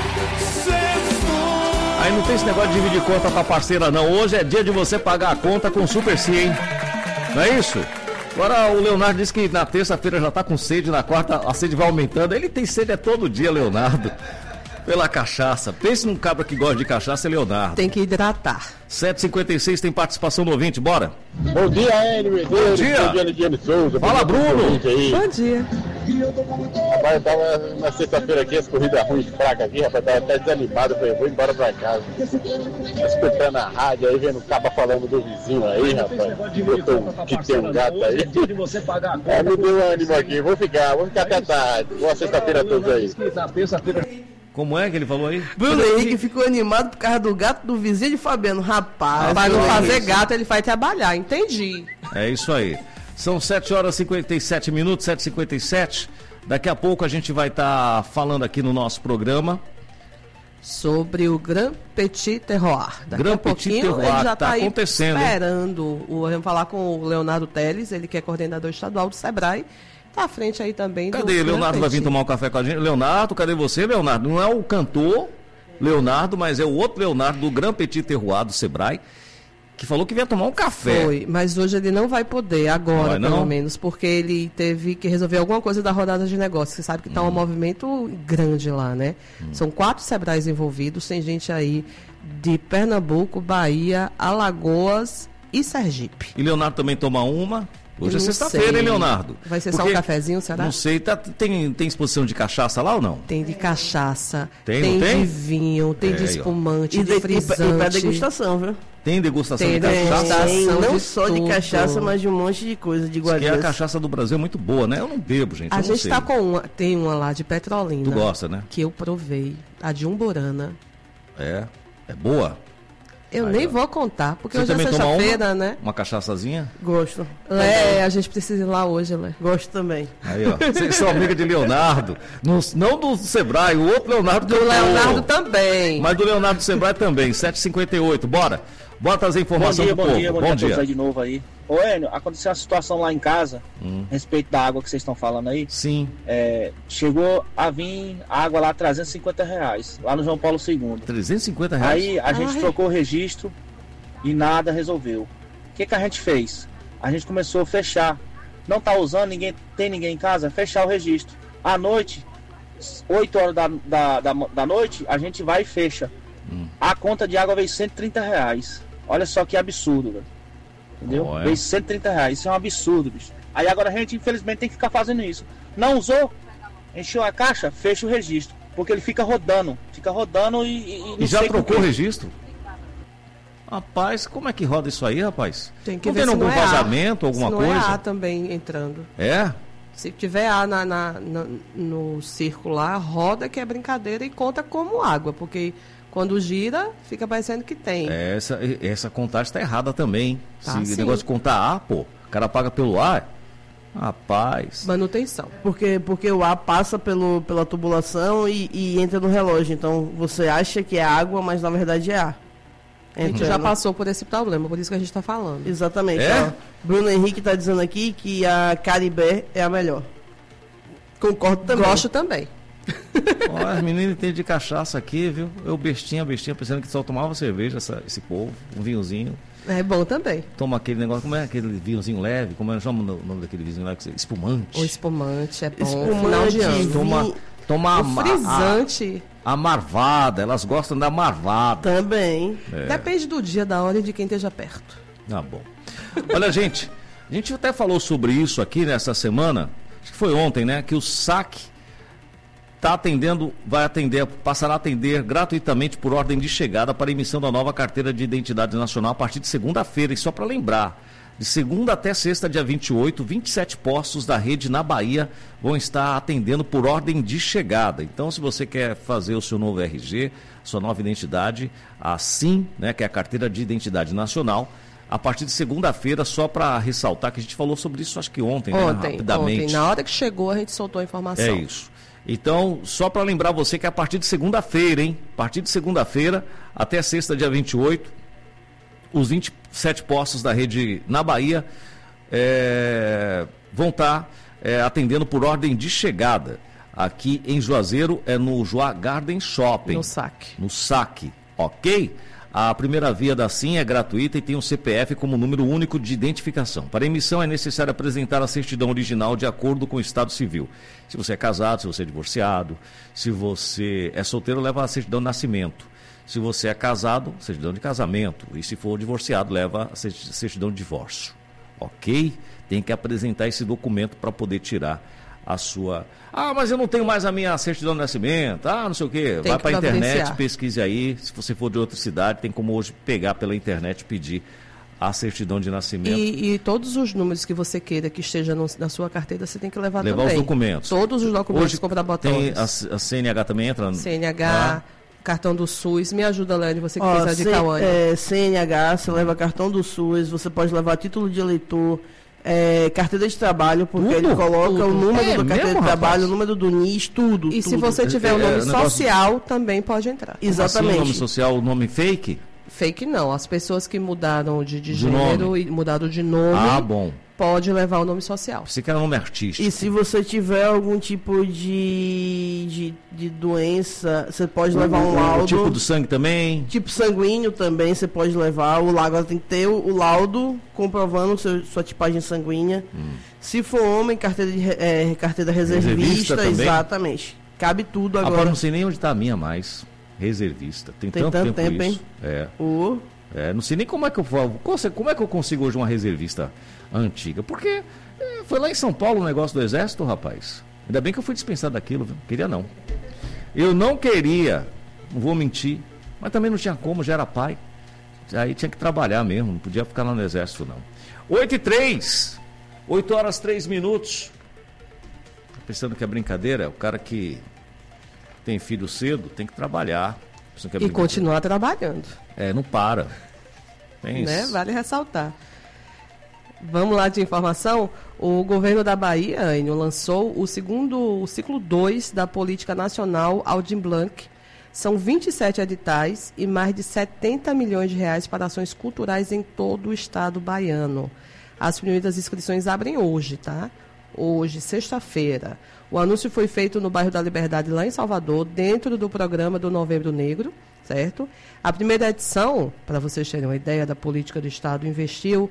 S13: Sextou.
S1: Aí não tem esse negócio de dividir conta com a parceira não. Hoje é dia de você pagar a conta com o Super Sim, hein? Não é isso? Agora o Leonardo disse que na terça-feira já tá com sede, na quarta a sede vai aumentando. Ele tem sede todo dia, Leonardo. Pela cachaça. Pense num cabra que gosta de cachaça, é Leonardo.
S2: Tem que hidratar.
S1: 7h56, tem participação do ouvinte, bora.
S18: Bom dia, Hélio Medeiros.
S1: Bom dia.
S18: Bom dia, Lidiane Souza.
S1: Fala, Bruno.
S2: Bom dia.
S18: Rapaz, eu tava na sexta-feira aqui, as corridas ruins, fraca aqui, rapaz, tava até desanimado, falei, vou embora pra casa. Escutando a rádio aí, vendo o caba falando do vizinho aí, rapaz, que tem um gato aí. Me deu um ânimo aqui, vou ficar até tarde. Boa sexta-feira a todos aí.
S1: Como é que ele falou aí?
S2: Bruno Henrique ficou animado por causa do gato do vizinho de Fabiano. Rapaz, para não fazer gato, ele vai trabalhar, entendi.
S1: É isso aí. São 7h57, 7h57. Daqui a pouco a gente vai estar falando aqui no nosso programa
S2: sobre o Grand Petit Terroir. Daqui
S1: Grand
S2: a pouquinho
S1: Petit Terroir,
S2: ele já
S1: tá
S2: está
S1: acontecendo,
S2: esperando. Vamos falar com o Leonardo Teles, ele que é coordenador estadual do Sebrae. Tá à frente aí também.
S1: Cadê? Leonardo vai vir tomar um café com a gente. Leonardo, cadê você, Leonardo? Não é o cantor Leonardo, mas é o outro Leonardo do Grand Petit Terroir do Sebrae, que falou que vinha tomar um café.
S2: Foi, mas hoje ele não vai poder, agora
S1: não?
S2: pelo menos, porque ele teve que resolver alguma coisa da rodada de negócios. Você sabe que está um movimento grande lá, né? São 4 Sebrais envolvidos, tem gente aí de Pernambuco, Bahia, Alagoas e Sergipe.
S1: E Leonardo também toma uma. Hoje é sexta-feira, hein, Leonardo?
S2: Vai ser só um cafezinho, será?
S1: Não sei, tem exposição de cachaça lá ou não?
S2: Tem de cachaça,
S1: tem
S2: de vinho, tem de espumante, de frisante.
S19: E pra degustação, viu?
S1: Tem degustação de cachaça?
S19: Não só de cachaça, mas de um monte de coisa, de guardas.
S1: Porque a cachaça do Brasil é muito boa, né? Eu não bebo, gente.
S2: A gente tá com uma, tem uma lá de Petrolina.
S1: Tu gosta, né?
S2: Que eu provei, a de Umburana.
S1: É boa?
S2: Eu nem vou contar, porque
S1: você
S2: hoje é sexta-feira, né?
S1: Uma cachaçazinha?
S19: Gosto.
S2: A gente precisa ir lá hoje, Lé.
S19: Gosto também.
S1: Aí, ó. Vocês são amiga de Leonardo. Não do Sebrae, o outro Leonardo.
S2: Do Leonardo também.
S1: Mas do Leonardo do Sebrae também, 7h58. Bora trazer informação do povo.
S20: Bom dia a todos aí de novo aí. Ô Enio, aconteceu uma situação lá em casa, a respeito da água que vocês estão falando aí.
S1: Sim.
S20: Chegou a vir água lá, R$350, lá no João Paulo II.
S1: R$350?
S20: Aí a gente trocou o registro e nada resolveu. O que a gente fez? A gente começou a fechar. Não tá usando, tem ninguém em casa, fechar o registro. À noite, 8 horas da noite, a gente vai e fecha. A conta de água veio R$130. Olha só que absurdo, velho. Entendeu? Veio R$130. Isso é um absurdo, bicho. Aí agora a gente, infelizmente, tem que ficar fazendo isso. Não usou, encheu a caixa, fecha o registro. Porque ele fica rodando. E
S1: já trocou o registro? Rapaz, como é que roda isso aí, rapaz?
S2: Tem que
S1: não
S2: ver
S1: tem
S2: se
S1: algum
S2: não é
S1: vazamento, alguma
S2: se
S1: coisa?
S2: Não é A também entrando.
S1: É?
S2: Se tiver A no circular, roda que é brincadeira e conta como água, porque quando gira, fica parecendo que tem.
S1: Essa contagem está errada também.
S2: Tá,
S1: Se negócio de contar A, o cara paga pelo A, rapaz.
S2: Manutenção.
S19: Porque o A passa pela tubulação e entra no relógio. Então você acha que é água, mas na verdade é A.
S2: A gente já passou por esse problema, por isso que a gente está falando.
S19: Exatamente. Bruno Henrique está dizendo aqui que a Caribé é a melhor. Concordo também.
S2: Gosto também.
S1: Ó, as meninas entendem de cachaça aqui, viu? Eu bestinha, pensando que só tomava cerveja, esse povo, um vinhozinho.
S2: É bom também.
S1: Toma aquele negócio, como é aquele vinhozinho leve? Como é o nome daquele vinhozinho leve? Espumante.
S2: O espumante é bom.
S19: Final de ano.
S1: Toma
S2: o frisante.
S1: A marvada, elas gostam da marvada.
S19: Também.
S2: Depende do dia, da hora e de quem esteja perto.
S1: Ah, bom. Olha, gente, a gente até falou sobre isso aqui nessa semana, acho que foi ontem, né? Que o SAC passará a atender gratuitamente por ordem de chegada para a emissão da nova carteira de identidade nacional a partir de segunda-feira. E só para lembrar, de segunda até sexta, dia 28, 27 postos da rede na Bahia vão estar atendendo por ordem de chegada. Então, se você quer fazer o seu novo RG, sua nova identidade, assim, né, que é a carteira de identidade nacional, a partir de segunda-feira, só para ressaltar que a gente falou sobre isso, acho que ontem, né, rapidamente.
S2: Ontem, na hora que chegou, a gente soltou a informação.
S1: É isso. Então, só para lembrar você que é a partir de segunda-feira, hein? A partir de segunda-feira até sexta, dia 28, os 27 postos da rede na Bahia vão estar atendendo por ordem de chegada. Aqui em Juazeiro é no Joá Garden Shopping.
S2: No
S1: SAC, ok? A primeira via da SIM é gratuita e tem um CPF como número único de identificação. Para emissão é necessário apresentar a certidão original de acordo com o Estado Civil. Se você é casado, se você é divorciado, se você é solteiro, leva a certidão de nascimento. Se você é casado, certidão de casamento. E se for divorciado, leva a certidão de divórcio. Ok? Tem que apresentar esse documento para poder tirar a sua... Ah, mas eu não tenho mais a minha certidão de nascimento. Ah, não sei o quê. Vai para a internet, pesquise aí. Se você for de outra cidade, tem como hoje pegar pela internet e pedir a certidão de nascimento.
S2: E todos os números que você queira que esteja na sua carteira, você tem que levar também.
S1: Levar os documentos.
S2: Todos os documentos
S1: hoje
S2: comprobatórios.
S1: Tem a CNH também entra?
S2: CNH... Cartão do SUS, me ajuda, Lene, você que fez a de Cauã.
S19: CNH, você leva cartão do SUS, você pode levar título de eleitor, carteira de trabalho, porque ele coloca o número da carteira de trabalho, o número do NIS, tudo.
S2: E se você tiver o nome social, também pode entrar.
S19: Exatamente.
S1: Assim, o nome social, o nome fake?
S2: Fake não, as pessoas que mudaram de gênero e mudaram de nome.
S1: Ah, bom.
S2: pode levar o nome social.
S1: Você quer nome artístico.
S19: E se você tiver algum tipo de doença, você pode levar um laudo.
S1: O tipo do sangue também?
S19: Tipo sanguíneo também, você pode levar. Agora tem que ter o laudo comprovando sua tipagem sanguínea. Se for homem, carteira reservista exatamente. Cabe tudo agora.
S1: Agora não sei nem onde está a minha mais. Reservista. Tem tanto tempo isso. Hein? Não sei nem como é que eu vou. Como é que eu consigo hoje uma reservista antiga? Porque foi lá em São Paulo o negócio do Exército, rapaz. Ainda bem que eu fui dispensado daquilo, viu? Queria não. Eu não queria, não vou mentir, mas também não tinha como, já era pai. Aí tinha que trabalhar mesmo, não podia ficar lá no Exército, não. 8h03, 8 horas 3 minutos. Pensando que é brincadeira, o cara que tem filho cedo tem que trabalhar.
S2: E continuar trabalhando.
S1: Não para. Tem isso.
S2: Vale ressaltar. Vamos lá de informação. O governo da Bahia, Enio, lançou o ciclo 2 da Política Nacional Aldir Blanc. São 27 editais e mais de 70 milhões de reais para ações culturais em todo o estado baiano. As primeiras inscrições abrem hoje, tá? Hoje, sexta-feira. O anúncio foi feito no bairro da Liberdade, lá em Salvador, dentro do programa do Novembro Negro, certo? A primeira edição, para vocês terem uma ideia da política do Estado, investiu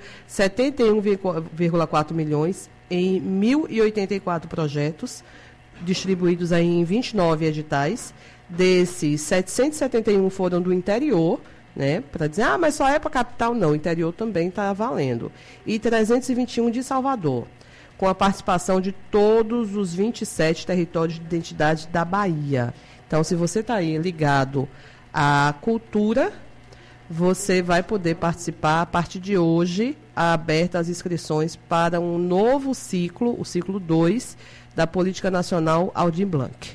S2: 71,4 milhões em 1.084 projetos, distribuídos aí em 29 editais. Desses, 771 foram do interior, né? Para dizer, mas só é para a capital. Não, o interior também está valendo. E 321 de Salvador, com a participação de todos os 27 territórios de identidade da Bahia. Então, se você está aí ligado à cultura, você vai poder participar a partir de hoje, abertas as inscrições para um novo ciclo, o ciclo 2, da Política Nacional Aldir Blanc.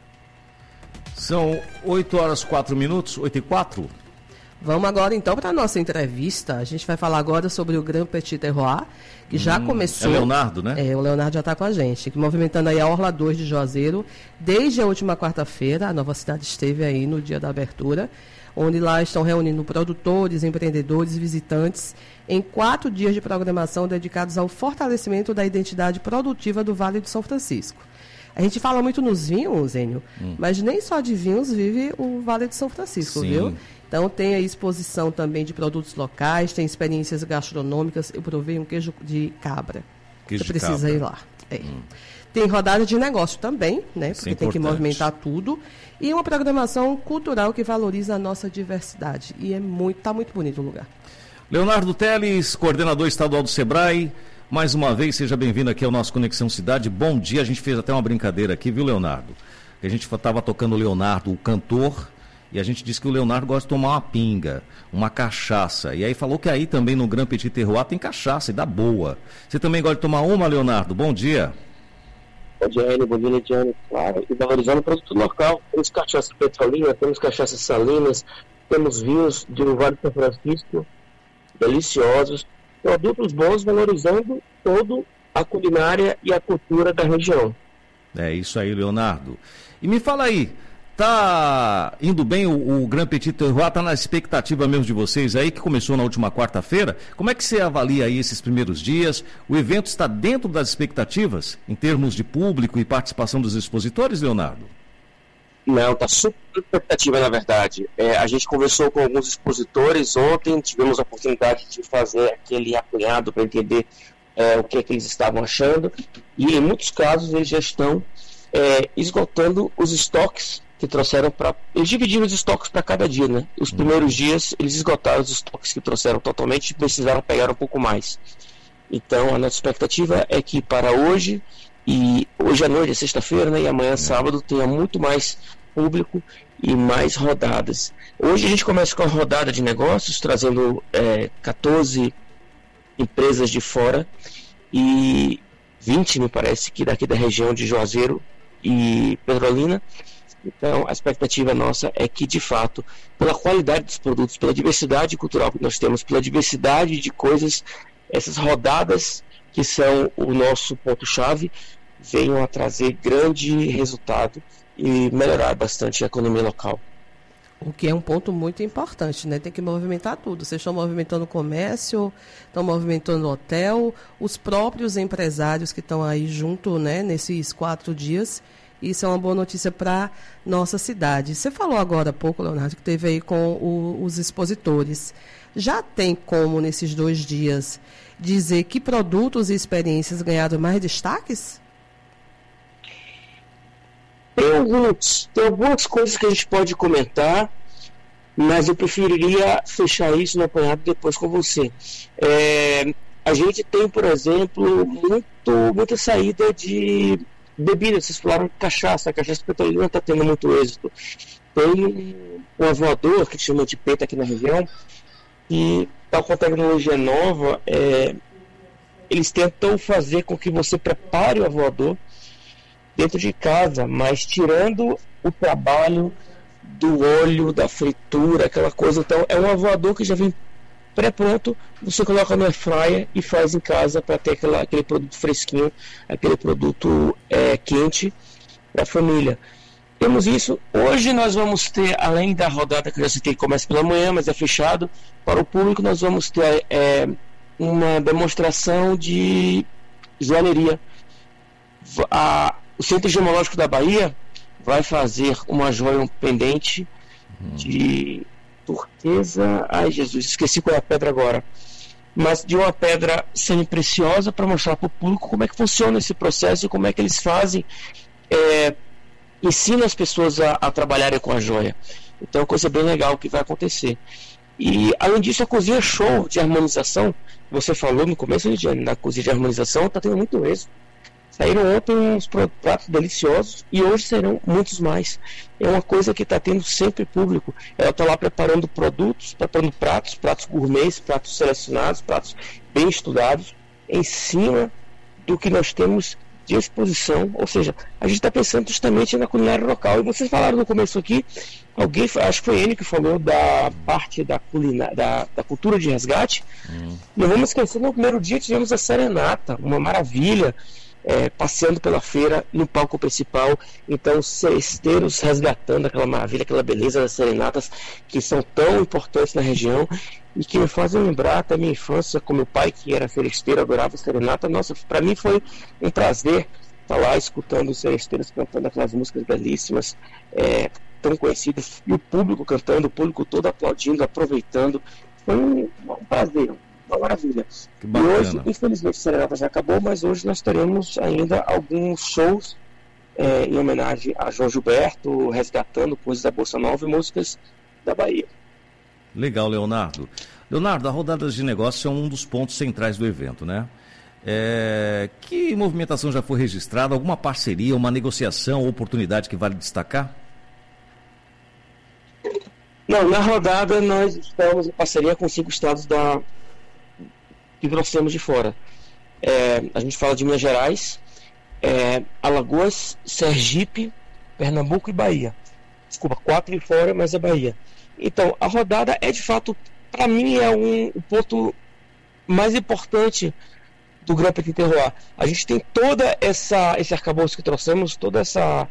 S1: São 8 horas 4 minutos, 8h04.
S2: Vamos agora, então, para a nossa entrevista. A gente vai falar agora sobre o Grand Petit Terroir, que já começou...
S1: É Leonardo, né?
S2: O Leonardo já está com a gente, movimentando aí a Orla 2 de Juazeiro. Desde a última quarta-feira, a Nova Cidade esteve aí no dia da abertura, onde lá estão reunindo produtores, empreendedores, visitantes, em 4 dias de programação dedicados ao fortalecimento da identidade produtiva do Vale do São Francisco. A gente fala muito nos vinhos, Enio, mas nem só de vinhos vive o Vale do São Francisco, viu? Então, tem a exposição também de produtos locais, tem experiências gastronômicas. Eu provei um queijo de cabra. Você precisa ir lá. Tem rodada de negócio também, né? Porque tem que movimentar tudo. E uma programação cultural que valoriza a nossa diversidade. E está muito bonito o lugar.
S1: Leonardo Teles, coordenador estadual do Sebrae. Mais uma vez, seja bem-vindo aqui ao nosso Conexão Cidade. Bom dia. A gente fez até uma brincadeira aqui, viu, Leonardo? A gente estava tocando o Leonardo, o cantor. E a gente disse que o Leonardo gosta de tomar uma pinga, uma cachaça. E aí falou que aí também no Grand Petit Terroir tem cachaça e dá boa. Você também gosta de tomar uma, Leonardo? Bom dia.
S21: Bom dia, Hélio. Bom dia, Lidiane. Claro, e valorizando o produto local. Temos cachaça petrolina, temos cachaça salinas, temos vinhos do Vale do São Francisco, deliciosos. Produtos bons valorizando toda a culinária e a cultura da região.
S1: É isso aí, Leonardo. E me fala aí, tá indo bem o Grand Petit Terroir? Tá na expectativa mesmo de vocês aí, que começou na última quarta-feira? Como é que você avalia aí esses primeiros dias? O evento está dentro das expectativas, em termos de público e participação dos expositores, Leonardo?
S21: Não, está super expectativa, na verdade. A gente conversou com alguns expositores ontem, tivemos a oportunidade de fazer aquele apanhado para entender o que é que eles estavam achando, e em muitos casos eles já estão esgotando os estoques que trouxeram para... Eles dividiram os estoques para cada dia, né? Os primeiros dias eles esgotaram os estoques que trouxeram totalmente e precisaram pegar um pouco mais. Então a nossa expectativa é que para hoje, e hoje à noite é sexta-feira, né, e amanhã sábado, tenha muito mais público e mais rodadas. Hoje a gente começa com a rodada de negócios, trazendo 14 empresas de fora e 20, me parece, que daqui da região de Juazeiro e Petrolina. Então a expectativa nossa é que, de fato, pela qualidade dos produtos, pela diversidade cultural que nós temos, pela diversidade de coisas, essas rodadas que são o nosso ponto-chave, venham a trazer grande resultado e melhorar bastante a economia local.
S2: O que é um ponto muito importante, né? Tem que movimentar tudo. Vocês estão movimentando o comércio, estão movimentando o hotel, os próprios empresários que estão aí junto, né, nesses 4 dias. Isso é uma boa notícia para nossa cidade. Você falou agora há pouco, Leonardo, que teve aí com os expositores. Já tem como, nesses 2 dias, dizer que produtos e experiências ganharam mais destaques?
S21: Tem algumas coisas que a gente pode comentar, mas eu preferiria fechar isso no apanhado depois com você. A gente tem, por exemplo, muita saída de bebidas. Vocês falaram de cachaça. A cachaça petrolina está tendo muito êxito. Tem um avoador que chama de Peta aqui na região, e tal com a tecnologia nova, eles tentam fazer com que você prepare o avoador dentro de casa, mas tirando o trabalho do óleo, da fritura, aquela coisa. Então é um avoador que já vem pré-pronto, você coloca no air fryer e faz em casa para ter aquele produto fresquinho, aquele produto quente para a família. Temos isso. Hoje nós vamos ter, além da rodada que eu já citei, que começa pela manhã, mas é fechado para o público, nós vamos ter uma demonstração de joalheria. O Centro Gemológico da Bahia vai fazer uma joia, um pendente de turquesa. Ai, Jesus, esqueci qual é a pedra agora. Mas de uma pedra semi-preciosa, para mostrar para o público como é que funciona esse processo e como é que eles fazem. Ensina as pessoas a trabalharem com a joia. Então é uma coisa bem legal que vai acontecer. E além disso, a cozinha show de harmonização, você falou no começo, Lidiane, na cozinha de harmonização está tendo muito êxito. Saíram ontem uns pratos deliciosos e hoje serão muitos mais. É uma coisa que está tendo sempre público. Ela está lá preparando produtos, preparando pratos gourmets, pratos selecionados, pratos bem estudados, em cima do que nós temos de exposição. Ou seja, a gente está pensando justamente na culinária local. E vocês falaram no começo aqui, acho que foi ele que falou da parte da cultura de resgate. Não vamos esquecer, no primeiro dia tivemos a serenata, uma maravilha. Passeando pela feira no palco principal, então os seresteiros resgatando aquela maravilha, aquela beleza das serenatas que são tão importantes na região e que me fazem lembrar até minha infância com meu pai, que era seresteiro, adorava serenata. Nossa, para mim foi um prazer estar lá escutando os seresteiros cantando aquelas músicas belíssimas, tão conhecidas, e o público cantando, o público todo aplaudindo, aproveitando. Foi um prazer, uma maravilha. E hoje, infelizmente, a serenata já acabou, mas hoje nós teremos ainda alguns shows em homenagem a João Gilberto, resgatando coisas da Bossa Nova e músicas da Bahia.
S1: Legal, Leonardo. Leonardo, a rodada de negócios é um dos pontos centrais do evento, né? Que movimentação já foi registrada? Alguma parceria, uma negociação, oportunidade que vale destacar?
S21: Não, na rodada nós estamos em parceria com 5 estados que trouxemos de fora. A gente fala de Minas Gerais, Alagoas, Sergipe, Pernambuco e Bahia. Desculpa, 4 de fora, mas é Bahia. Então, a rodada de fato, para mim, é o ponto mais importante do Grand Petit Terroir. A gente tem toda esse arcabouço que trouxemos, toda essa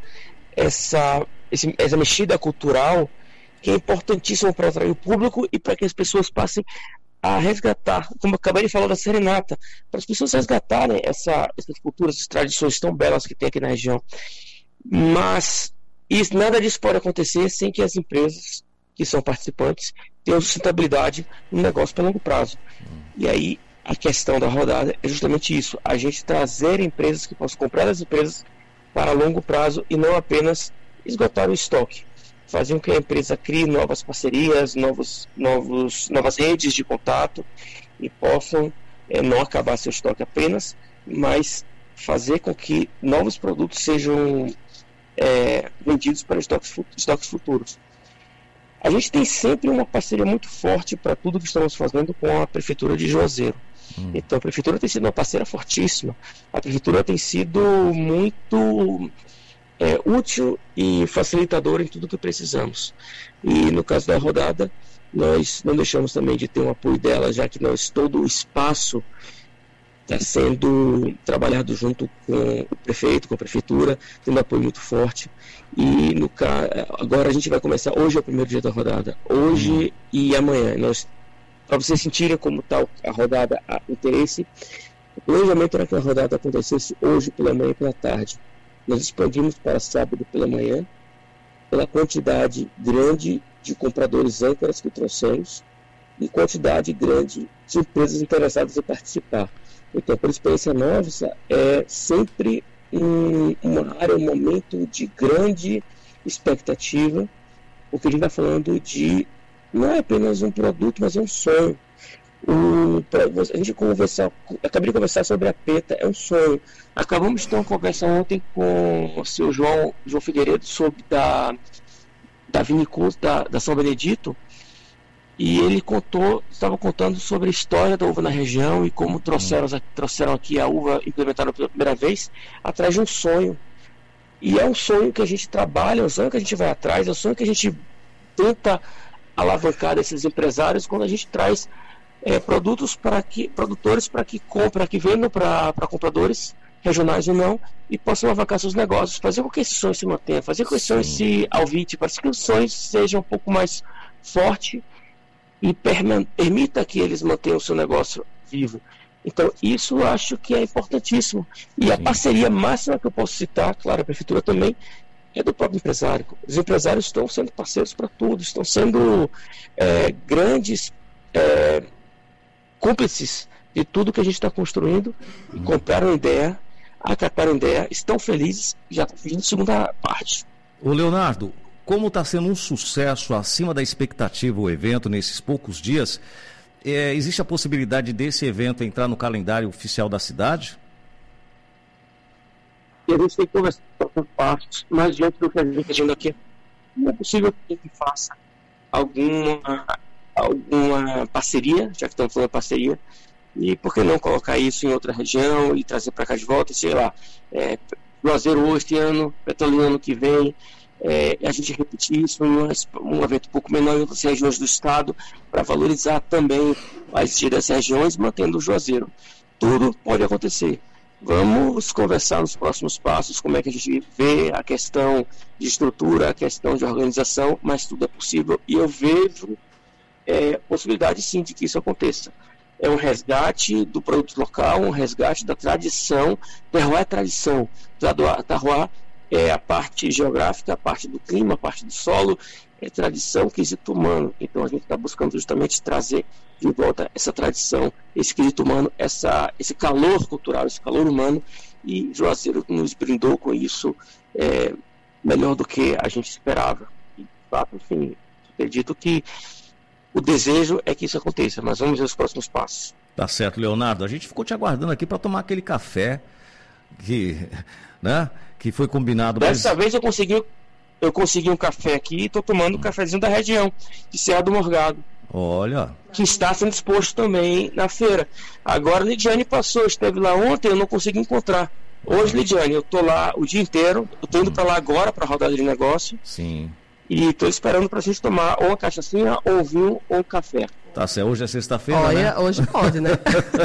S21: mexida cultural, que é importantíssimo para atrair o público e para que as pessoas passem a resgatar, como eu acabei de falar da serenata, para as pessoas resgatarem essas culturas, essas tradições tão belas que tem aqui na região. Mas nada disso pode acontecer sem que as empresas que são participantes tenham sustentabilidade no negócio para longo prazo. E aí a questão da rodada é justamente isso, a gente trazer empresas que possam comprar as empresas para longo prazo e não apenas esgotar o estoque. Fazer com que a empresa crie novas parcerias, novas redes de contato e possam não acabar seu estoque apenas, mas fazer com que novos produtos sejam vendidos para estoques futuros. A gente tem sempre uma parceria muito forte para tudo que estamos fazendo com a Prefeitura de Juazeiro. Então a Prefeitura tem sido uma parceira fortíssima. A Prefeitura tem sido muito útil e facilitador em tudo que precisamos. E no caso da rodada, nós não deixamos também de ter um apoio dela, já que todo o espaço está sendo trabalhado junto com o prefeito, com a prefeitura, tendo apoio muito forte. E agora a gente vai começar, hoje é o primeiro dia da rodada, hoje e amanhã. Para vocês sentirem como está a rodada, o interesse, o planejamento era que a rodada acontecesse hoje pela manhã e pela tarde. Nós expandimos para sábado pela manhã, pela quantidade grande de compradores âncoras que trouxemos e quantidade grande de empresas interessadas em participar. Então, por experiência nossa, é sempre uma área, um momento de grande expectativa, porque a gente está falando de, não é apenas um produto, mas é um sonho. A gente acabei de conversar sobre a PETA, é um sonho. Acabamos de ter uma conversa ontem com o seu João Figueiredo sobre da vinicultura da São Benedito, e ele estava contando sobre a história da uva na região e como trouxeram aqui a uva implementada pela primeira vez atrás de um sonho. E é um sonho que a gente trabalha, é um sonho que a gente vai atrás, é um sonho que a gente tenta alavancar desses empresários quando a gente traz produtores para que comprem, que vendam para compradores regionais ou não, e possam alavancar seus negócios, fazer com que esse sonho se mantenha, fazer com que esse sonho se alvite, para que o sonho seja um pouco mais forte e permita que eles mantenham o seu negócio vivo. Então, isso eu acho que é importantíssimo. E a parceria máxima que eu posso citar, claro, a prefeitura também, é do próprio empresário. Os empresários estão sendo parceiros para tudo, estão sendo grandes cúmplices de tudo que a gente está construindo, e compraram ideia, acataram ideia, estão felizes, já estão fazendo a segunda parte.
S1: Ô Leonardo, como está sendo um sucesso acima da expectativa o evento nesses poucos dias, existe a possibilidade desse evento entrar no calendário oficial da cidade?
S21: E a gente tem que conversar com partes, mas diante do que a gente está fazendo aqui, não é possível que a gente faça alguma parceria, já que estamos falando de parceria, e por que não colocar isso em outra região e trazer para cá de volta, sei lá, Juazeiro este ano, Petrolina ano que vem, a gente repetir isso em um evento um pouco menor em outras regiões do estado, para valorizar também a existência dessas regiões, mantendo o Juazeiro. Tudo pode acontecer. Vamos conversar nos próximos passos, como é que a gente vê a questão de estrutura, a questão de organização, mas tudo é possível, e eu vejo possibilidade sim de que isso aconteça. É um resgate do produto local, um resgate da tradição. Terroir é tradição, terroir é a parte geográfica, a parte do clima, a parte do solo, é tradição, quesito humano. Então a gente está buscando justamente trazer de volta essa tradição, esse quesito humano, esse calor cultural, esse calor humano, e Juazeiro nos brindou com isso melhor do que a gente esperava. E, de fato, enfim, acredito que o desejo é que isso aconteça, mas vamos ver os próximos passos.
S1: Tá certo, Leonardo. A gente ficou te aguardando aqui para tomar aquele café que foi combinado.
S21: Dessa vez eu consegui um café aqui e estou tomando um cafezinho da região, de Serra do Morgado.
S1: Olha.
S21: Que está sendo exposto também na feira. Agora, Lidiane esteve lá ontem, eu não consegui encontrar. Hoje, Lidiane, eu estou lá o dia inteiro, eu estou indo para lá agora para a rodada de negócio.
S1: Sim.
S21: E estou esperando para a gente tomar ou uma cachaçinha, ou vinho, ou um café.
S1: Tá certo, hoje é sexta-feira,
S2: Olha,
S1: né?
S2: Hoje pode, né?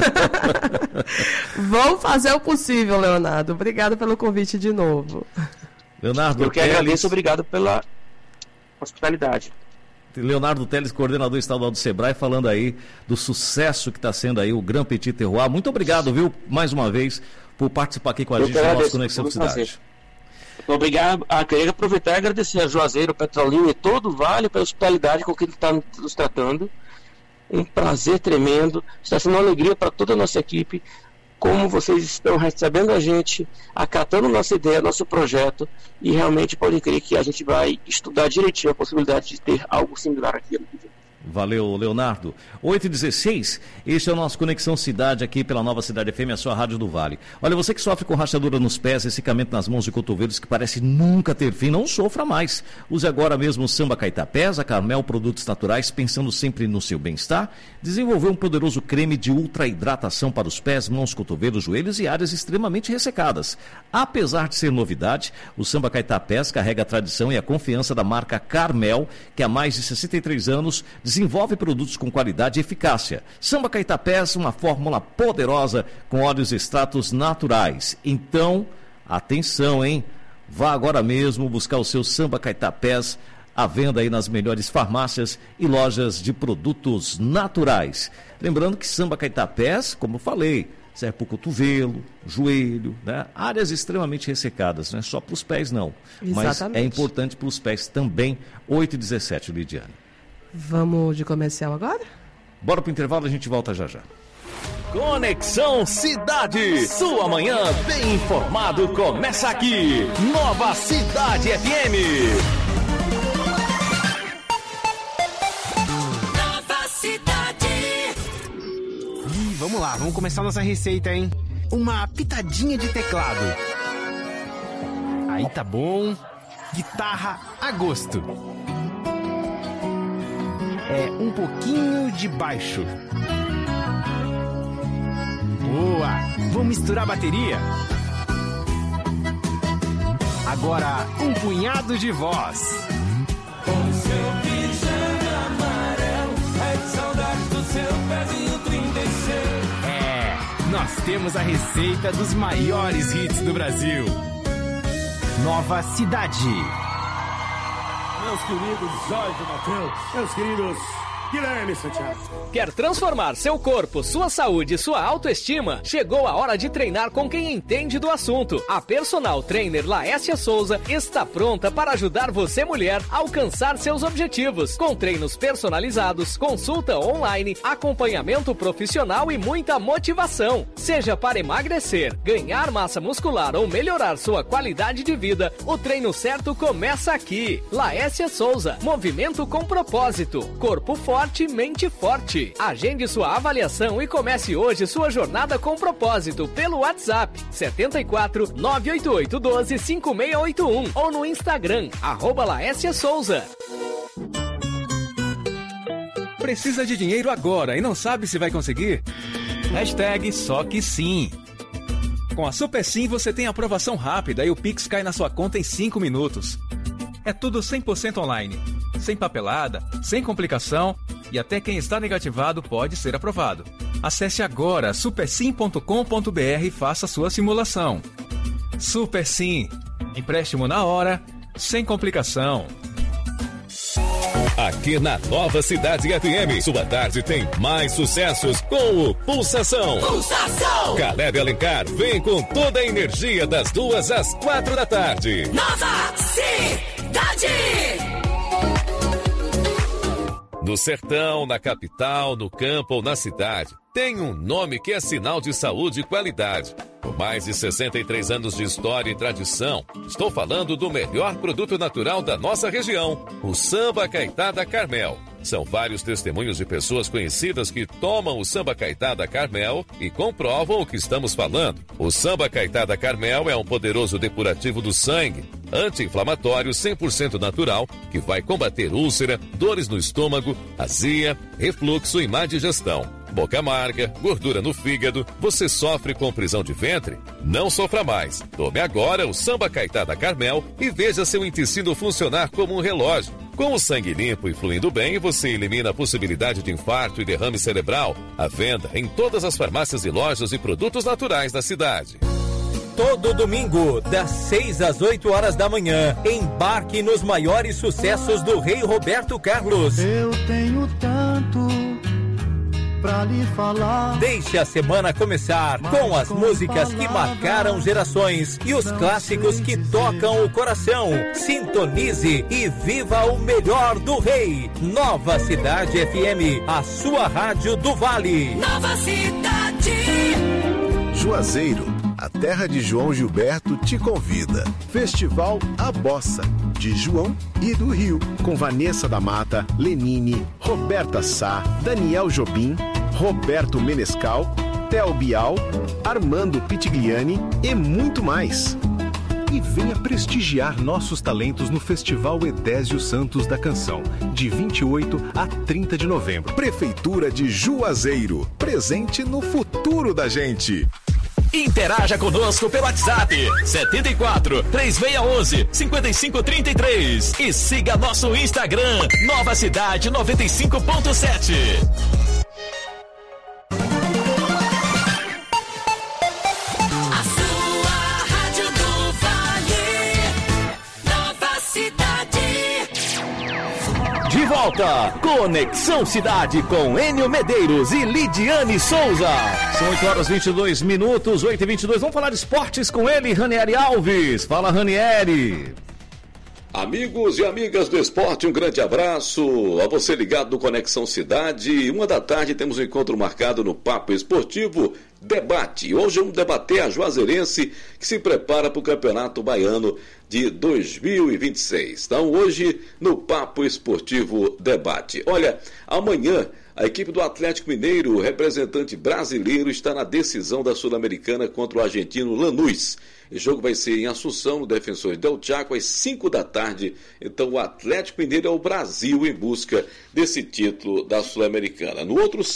S2: Vamos fazer o possível, Leonardo. Obrigado pelo convite de novo.
S1: Leonardo,
S21: eu que agradeço, obrigado pela hospitalidade.
S1: Leonardo Teles, coordenador estadual do Sebrae, falando aí do sucesso que está sendo aí o Grand Petit Terroir. Muito obrigado, viu, mais uma vez, por participar aqui com a gente do nosso Conexão Cidade.
S21: Obrigado. Queria aproveitar e agradecer a Juazeiro, Petrolina e todo o Vale pela hospitalidade com que ele está nos tratando. Um prazer tremendo. Está sendo uma alegria para toda a nossa equipe. Como vocês estão recebendo a gente, acatando nossa ideia, nosso projeto, e realmente podem crer que a gente vai estudar direitinho a possibilidade de ter algo similar aqui no vídeo.
S1: Valeu, Leonardo. 8h16, este é o nosso Conexão Cidade aqui pela Nova Cidade FM, a sua rádio do Vale. Olha, você que sofre com rachadura nos pés, ressecamento nas mãos e cotovelos que parece nunca ter fim, não sofra mais. Use agora mesmo o Samba Caetapés, a Carmel Produtos Naturais, pensando sempre no seu bem-estar. Desenvolveu um poderoso creme de ultra hidratação para os pés, mãos, cotovelos, joelhos e áreas extremamente ressecadas. Apesar de ser novidade, o Samba Caetapés carrega a tradição e a confiança da marca Carmel, que há mais de 63 anos desenvolve produtos com qualidade e eficácia. Samba Caetapés, uma fórmula poderosa com óleos e extratos naturais. Então, atenção, hein? Vá agora mesmo buscar o seu Samba Caetapés à venda aí nas melhores farmácias e lojas de produtos naturais. Lembrando que Samba Caetapés, como eu falei, serve para o cotovelo, joelho, né? Áreas extremamente ressecadas, não é só para os pés não. Exatamente. Mas é importante para os pés também. 8h17, Lidiane.
S2: Vamos de comercial agora?
S1: Bora para o intervalo, a gente volta já já.
S17: Conexão Cidade. Sua manhã bem informado começa aqui. Nova Cidade FM.
S6: Nova Cidade. Vamos lá, vamos começar nossa receita, hein? Uma pitadinha de teclado. Aí tá bom. Guitarra a gosto. Um pouquinho de baixo. Boa! Vamos misturar a bateria? Agora, um punhado de voz.
S13: Com seu pijama amarelo, é de saudade do seu pezinho 36.
S6: Nós temos a receita dos maiores hits do Brasil. Nova Cidade.
S22: Meus queridos Jorge Mateus, meus queridos Guilherme Santiago.
S23: Quer transformar seu corpo, sua saúde e sua autoestima? Chegou a hora de treinar com quem entende do assunto. A personal trainer Laécia Souza está pronta para ajudar você, mulher, a alcançar seus objetivos. Com treinos personalizados, consulta online, acompanhamento profissional e muita motivação. Seja para emagrecer, ganhar massa muscular ou melhorar sua qualidade de vida, o treino certo começa aqui. Laécia Souza, movimento com propósito. Corpo forte, mente forte. Agende sua avaliação e comece hoje sua jornada com propósito pelo WhatsApp 74 988 12 5681 ou no Instagram @Laécia Souza.
S24: Precisa de dinheiro agora e não sabe se vai conseguir? Hashtag só que sim. Com a SuperSim você tem aprovação rápida e o Pix cai na sua conta em 5 minutos. É tudo 100% online, sem papelada, sem complicação e até quem está negativado pode ser aprovado. Acesse agora supersim.com.br e faça sua simulação. SuperSim, empréstimo na hora, sem complicação.
S3: Aqui na Nova Cidade FM, sua tarde tem mais sucessos com o Pulsação.
S6: Pulsação!
S3: Caleb Alencar vem com toda a energia das 2 às 4 da tarde.
S6: Nova Cidade!
S3: No sertão, na capital, no campo ou na cidade, tem um nome que é sinal de saúde e qualidade. Com mais de 63 anos de história e tradição, estou falando do melhor produto natural da nossa região, o Samba Caetá da Carmel. São vários testemunhos de pessoas conhecidas que tomam o Samba Caetá da Carmel e comprovam o que estamos falando. O Samba Caetá da Carmel é um poderoso depurativo do sangue, anti-inflamatório 100% natural, que vai combater úlcera, dores no estômago, azia, refluxo e má digestão. Boca amarga, gordura no fígado, você sofre com prisão de ventre? Não sofra mais. Tome agora o Samba Caetá da Carmel e veja seu intestino funcionar como um relógio. Com o sangue limpo e fluindo bem, você elimina a possibilidade de infarto e derrame cerebral. À venda em todas as farmácias e lojas de produtos naturais da cidade.
S25: Todo domingo, das 6 às 8 horas da manhã, embarque nos maiores sucessos do Rei Roberto Carlos.
S26: Eu tenho tanto pra lhe falar.
S25: Deixe a semana começar com as músicas que marcaram gerações e os clássicos que tocam o coração. Sintonize e viva o melhor do Rei. Nova Cidade FM, a sua rádio do Vale.
S6: Nova Cidade.
S27: Juazeiro, a terra de João Gilberto, te convida. Festival A Bossa, de João e do Rio, com Vanessa da Mata, Lenine, Roberta Sá, Daniel Jobim, Roberto Menescal, Theo Bial, Armando Pitigliani e muito mais. E venha prestigiar nossos talentos no Festival Edésio Santos da Canção, de 28 a 30 de novembro. Prefeitura de Juazeiro, presente no futuro da gente.
S17: Interaja conosco pelo WhatsApp 74 3611 5533 e siga nosso Instagram Nova Cidade 95.7. De volta, Conexão Cidade com Enio Medeiros e Lidiane Souza.
S1: São 8h22, 8h22. Vamos falar de esportes com ele, Ranieri Alves. Fala, Ranieri.
S4: Amigos e amigas do esporte, um grande abraço a você ligado no Conexão Cidade. 13h temos um encontro marcado no Papo Esportivo Debate. Hoje vamos debater a Juazeirense que se prepara para o Campeonato Baiano de 2026. Então hoje no Papo Esportivo Debate. Olha, amanhã a equipe do Atlético Mineiro, representante brasileiro, está na decisão da Sul-Americana contra o argentino Lanús. O jogo vai ser em Assunção, no Defensores del Chaco, às 5h. Então o Atlético Mineiro é o Brasil em busca desse título da Sul-Americana. No outro